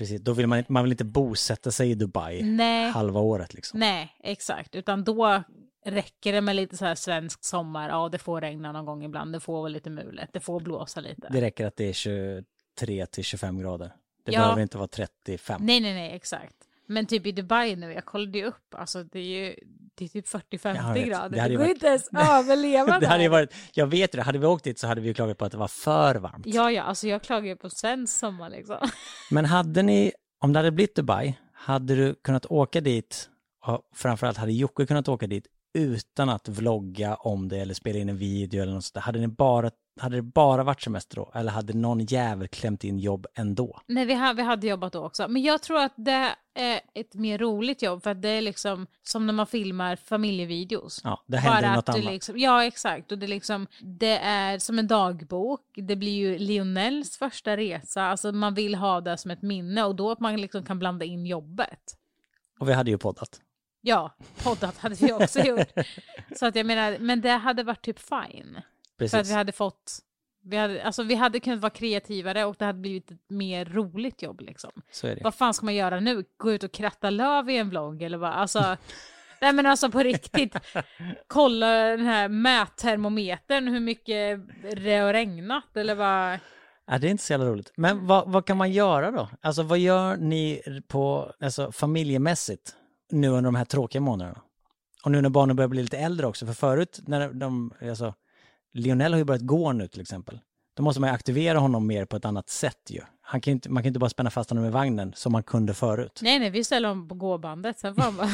Precis, då vill man, man vill inte bosätta sig i Dubai Nej. halva året liksom. Nej, exakt. Utan då räcker det med lite så här svensk sommar. Ja, det får regna någon gång ibland. Det får väl lite mulet. Det får blåsa lite. Det räcker att det är tjugotre till tjugofem grader. Det Ja. behöver inte vara trettiofem. Nej, nej, nej, exakt. Men typ i Dubai nu, jag kollade ju upp, alltså det är ju det är typ fyrtio till Jag femtio vet. grader. Det Det, hade ju går varit- inte ens överleva Det hade ju där. varit, jag vet ju det, hade vi åkt dit så hade vi ju klagat på att det var för varmt. Ja, ja, alltså jag klagar ju på svensk sommar liksom. Men hade ni, om det hade blivit Dubai, hade du kunnat åka dit, och framförallt hade Jocke kunnat åka dit utan att vlogga om det eller spela in en video eller något sånt där? Hade ni bara, hade det bara varit semester då? Eller hade någon jävel klämt in jobb ändå? Nej, vi, ha, vi hade jobbat då också. Men jag tror att det är ett mer roligt jobb, för att det är liksom som när man filmar familjevideos. Ja, det händer Bara något att du annat. liksom, ja, exakt. Och det, liksom, det är som en dagbok. Det blir ju Lionels första resa. Alltså man vill ha det som ett minne, och då att man liksom kan blanda in jobbet. Och vi hade ju poddat. Ja, poddat hade vi också gjort. Så att jag menar, men det hade varit typ fine. Precis. För att vi hade fått, vi hade, alltså vi hade kunnat vara kreativare, och det hade blivit ett mer roligt jobb liksom. Så är det. Vad fan ska man göra nu? Gå ut och kratta löv i en vlogg eller vad? Alltså, nej men alltså på riktigt. Kolla den här mättermometern, hur mycket det har regnat eller vad? Ja, det är inte så jävla roligt. Men vad, vad kan man göra då? Alltså vad gör ni på, alltså, familjemässigt nu under de här tråkiga månaderna? Och nu när barnen börjar bli lite äldre också. För förut, när de, alltså, Lionel har ju börjat gå nu till exempel. Då måste man ju aktivera honom mer på ett annat sätt ju. Han kan inte, man kan inte bara spänna fast honom i vagnen som man kunde förut. Nej, nej, vi ställer dem på gåbandet. Sen får han bara...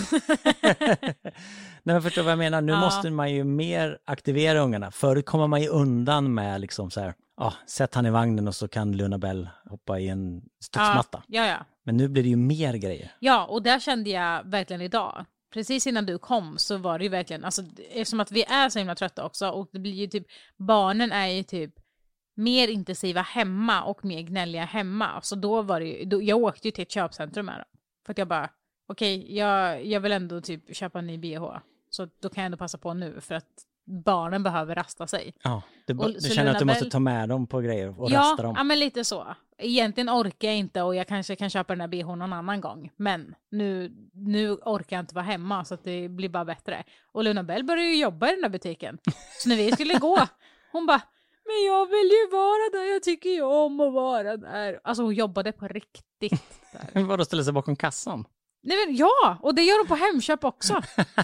Nej, men förstår vad jag menar? Nu Ja. måste man ju mer aktivera ungarna. Förut kommer man ju undan med liksom så här, ja, sätt han i vagnen och så kan Luna Bell hoppa i en studsmatta. Ja, ja, ja. Men nu blir det ju mer grejer. Ja, och där kände jag verkligen idag. Precis innan du kom så var det ju verkligen, alltså eftersom att vi är så himla trötta också, och det blir ju typ, barnen är ju typ mer intensiva hemma och mer gnälliga hemma. Så då var det ju, då, jag åkte ju till ett köpcentrum med dem. För att jag bara, okej, okay, jag, jag vill ändå typ köpa en ny B H. Så då kan jag ändå passa på nu, för att barnen behöver rasta sig. Ja, du, Och du så känner Luna att du måste Bell- ta med dem på grejer och Ja, rasta dem. ja, men lite så. Egentligen orkar jag inte, och jag kanske kan köpa den här B H någon annan gång. Men nu, nu orkar jag inte vara hemma, så att det blir bara bättre. Och Luna Bell började ju jobba i den här butiken. Så när vi skulle gå, hon bara, men jag vill ju vara där, jag tycker ju om att vara där. Alltså hon jobbade på riktigt där. Vadå, ställa sig bakom kassan? Nej men ja, och det gör de på Hemköp också.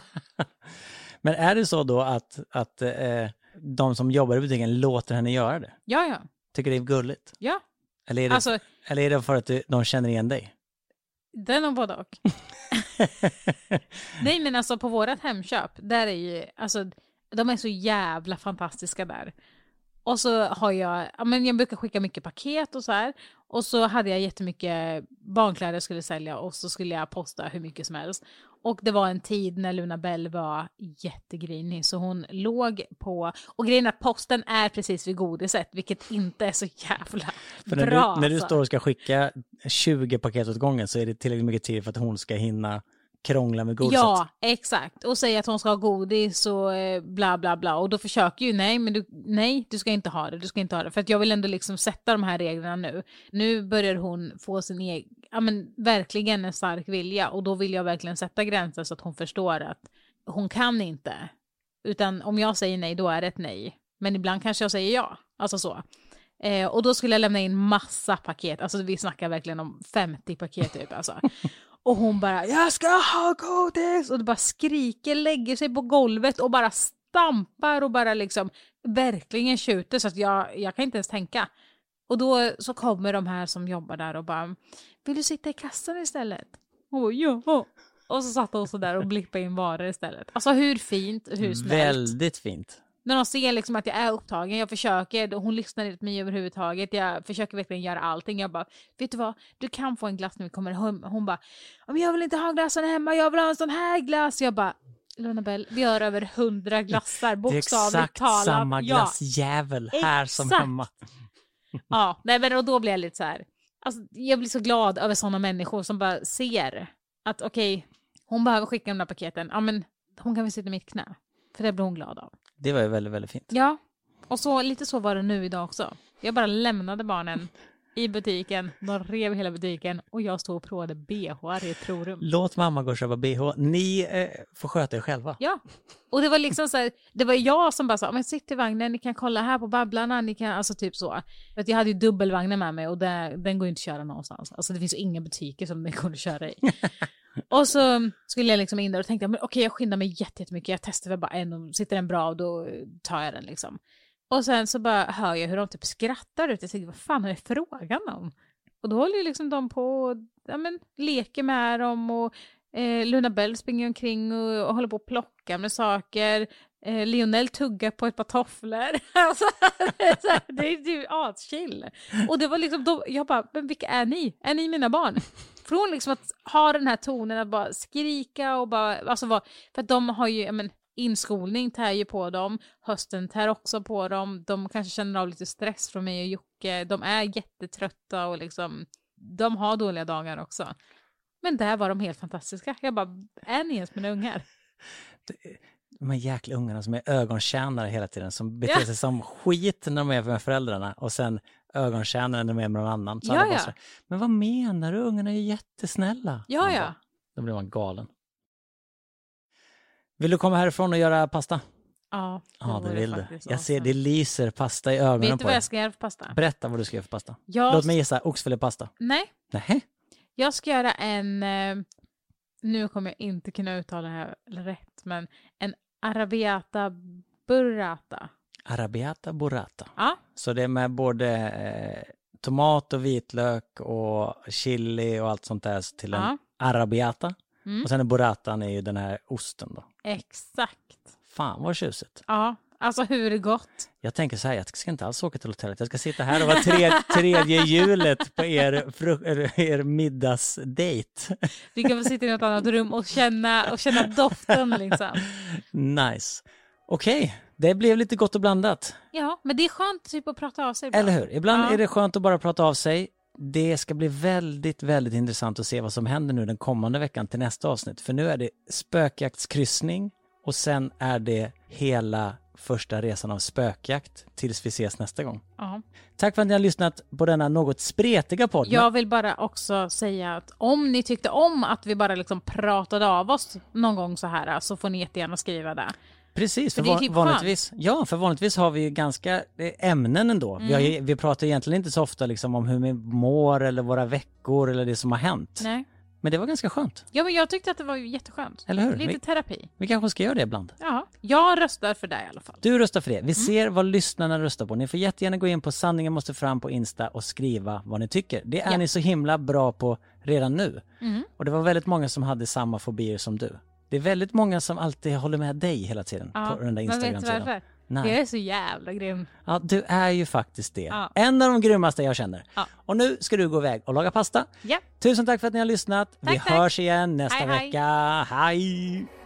Men är det så då att, att eh, de som jobbar i butiken låter henne göra det? Ja, ja. Tycker det är gulligt? Ja, Eller är det, alltså eller är det för att du, de känner igen dig? det är nog både och. Nej men alltså på vårat Hemköp, där är ju, alltså de är så jävla fantastiska där. Och så har jag, ja men jag brukar skicka mycket paket och så här. Och så hade jag jättemycket barnkläder jag skulle sälja, och så skulle jag posta hur mycket som helst. Och det var en tid när Luna Bell var jättegrinig, så hon låg på, och grejen är att posten är precis vid godiset, vilket inte är så jävla För när, bra. du, när du alltså. står och ska skicka tjugo paket åt gången så är det tillräckligt mycket tid för att hon ska hinna krångla med godiset. Ja, exakt. Och säga att hon ska ha godis och eh, bla bla bla. Och då försöker ju, nej, men du, nej, du ska inte ha det, du ska inte ha det. För att jag vill ändå liksom sätta de här reglerna nu. Nu börjar hon få sin egen, ja men verkligen en stark vilja. Och då vill jag verkligen sätta gränser så att hon förstår att hon kan inte. Utan om jag säger nej, då är det ett nej. Men ibland kanske jag säger ja. Alltså så. Eh, och då skulle jag lämna in massa paket. Alltså vi snackar verkligen om femtio paket typ alltså. Och hon bara, jag ska ha godis! Och det bara skriker, lägger sig på golvet och bara stampar och bara liksom verkligen tjuter, så att jag, jag kan inte ens tänka. Och då så kommer de här som jobbar där och bara, vill du sitta i kassan istället? Och bara, ja. Och så satt hon så där och blippade in varor istället. Alltså hur fint, hur snällt. Väldigt fint. När de ser liksom att jag är upptagen, jag försöker, hon lyssnar inte på mig överhuvudtaget, jag försöker verkligen göra allting. Jag bara, vet du vad, du kan få en glass när vi kommer hem. Hon bara, men jag vill inte ha glassen hemma, jag vill ha en sån här glass. Jag bara, Luna Bell, vi har över hundra glassar, bokstavligt talat. Det är exakt talat. samma Ja, glassjävel här som exakt. hemma. Ja, nej, men och då blir jag lite så här, alltså, jag blir så glad över sådana människor som bara ser att okej, okay, hon behöver skicka de där paketen, ja men hon kan väl sitta i mitt knä, för det blir hon glad av. Det var ju väldigt, väldigt fint. Ja, och så lite så var det nu idag också. Jag bara lämnade barnen i butiken. De rev hela butiken och jag stod och provade B H i ett provrum. Låt mamma gå och köpa B H. Ni eh, får sköta er själva. Ja, och det var liksom så här, det var jag som bara sa, men sitt i vagnen, ni kan kolla här på Babblarna, ni kan, alltså typ så. För att jag hade ju dubbelvagnen med mig och det, den går ju inte att köra någonstans. Alltså det finns ju inga butiker som den kunde köra i. Och så skulle jag liksom in där och tänkte, men okej, jag skyndar mig jättemycket, jag testar väl bara en och sitter den bra och då tar jag den liksom. Och sen så bara hör jag hur de typ skrattar ut. Jag tänkte, vad fan är det frågan om? Och då håller ju liksom de på och ja, men, leker med dem och eh, Luna Bell springer omkring och, och håller på att plocka med saker. Eh, Lionel tuggar på ett par tofflor. Alltså, det är ju aschill. Och det var liksom, då, jag bara, men vilka är ni? Är ni mina barn? Från liksom att ha den här tonen att bara skrika och bara, alltså vad, för att de har ju, jag men, inskolning tär ju på dem, hösten tär också på dem, de kanske känner av lite stress från mig och Jocke, de är jättetrötta och liksom, de har dåliga dagar också. Men där var de helt fantastiska. Jag bara, är ni ens mina ungar? De här jäkla ungarna som är ögontjänare hela tiden, som beter sig ja. som skit när de är med föräldrarna och sen ögontjänare när de är med någon annan. Så ja, ja. Så, men vad menar du? Ungarna är ju jättesnälla. Ja, ja. Bara, då blir man galen. Vill du komma härifrån och göra pasta? Ja, det, ja, det vill du. Jag awesome. ser, det lyser pasta i ögonen på dig. Vet du vad jag ska göra för pasta? Berätta vad du ska göra för pasta. Jag... Låt mig gissa, oxfilépasta. Nej. Nej. Jag ska göra en, eh, nu kommer jag inte kunna uttala det här rätt, men en arrabbiata burrata. Arrabbiata burrata. Ja. Så det är med både eh, tomat och vitlök och chili och allt sånt där till en ja. arrabbiata. Mm. Och sen är burratan är ju den här osten då. Exakt. Fan vad tjusigt. Ja, alltså hur är det gott? Jag tänker så här, jag ska inte alls åka till hotellet. Jag ska sitta här och vara tredje, tredje hjulet på er, er, er middagsdate. Vi kan väl sitta i något annat rum och känna, och känna doften liksom. Nice. Okej, okay. Det blev lite gott och blandat. Ja, men det är skönt typ att prata av sig. Ibland. Eller hur? Ibland ja. är det skönt att bara prata av sig. Det ska bli väldigt, väldigt intressant att se vad som händer nu den kommande veckan till nästa avsnitt. För nu är det spökjaktskryssning och sen är det hela första resan av spökjakt tills vi ses nästa gång. Ja. Tack för att ni har lyssnat på denna något spretiga podd. Jag vill bara också säga att om ni tyckte om att vi bara liksom pratade av oss någon gång så här, så får ni jättegärna skriva det. Precis, för, för typ vanligtvis, ja, för vanligtvis har vi ju ganska ämnen ändå. Mm. Vi, har, vi pratar egentligen inte så ofta liksom om hur vi mår eller våra veckor eller det som har hänt. Nej. Men det var ganska skönt. Ja, men jag tyckte att det var jätteskönt. Eller hur? Lite vi, terapi. Vi kanske ska göra det ibland. Ja, jag röstar för det i alla fall. Du röstar för det. Vi mm. ser vad lyssnarna röstar på. Ni får jättegärna gå in på Sanningen måste fram på Insta och skriva vad ni tycker. Det är ja. ni så himla bra på redan nu. Mm. Och det var väldigt många som hade samma fobier som du. Det är väldigt många som alltid håller med dig hela tiden ja, på den där Instagram-sidan. Men vet du varför? Nej. Jag är så jävla grym. Ja, du är ju faktiskt det. Ja. En av de grymmaste jag känner. Ja. Och nu ska du gå iväg och laga pasta. Ja. Tusen tack för att ni har lyssnat. Tack, Vi tack. hörs igen nästa hej, vecka. Hej!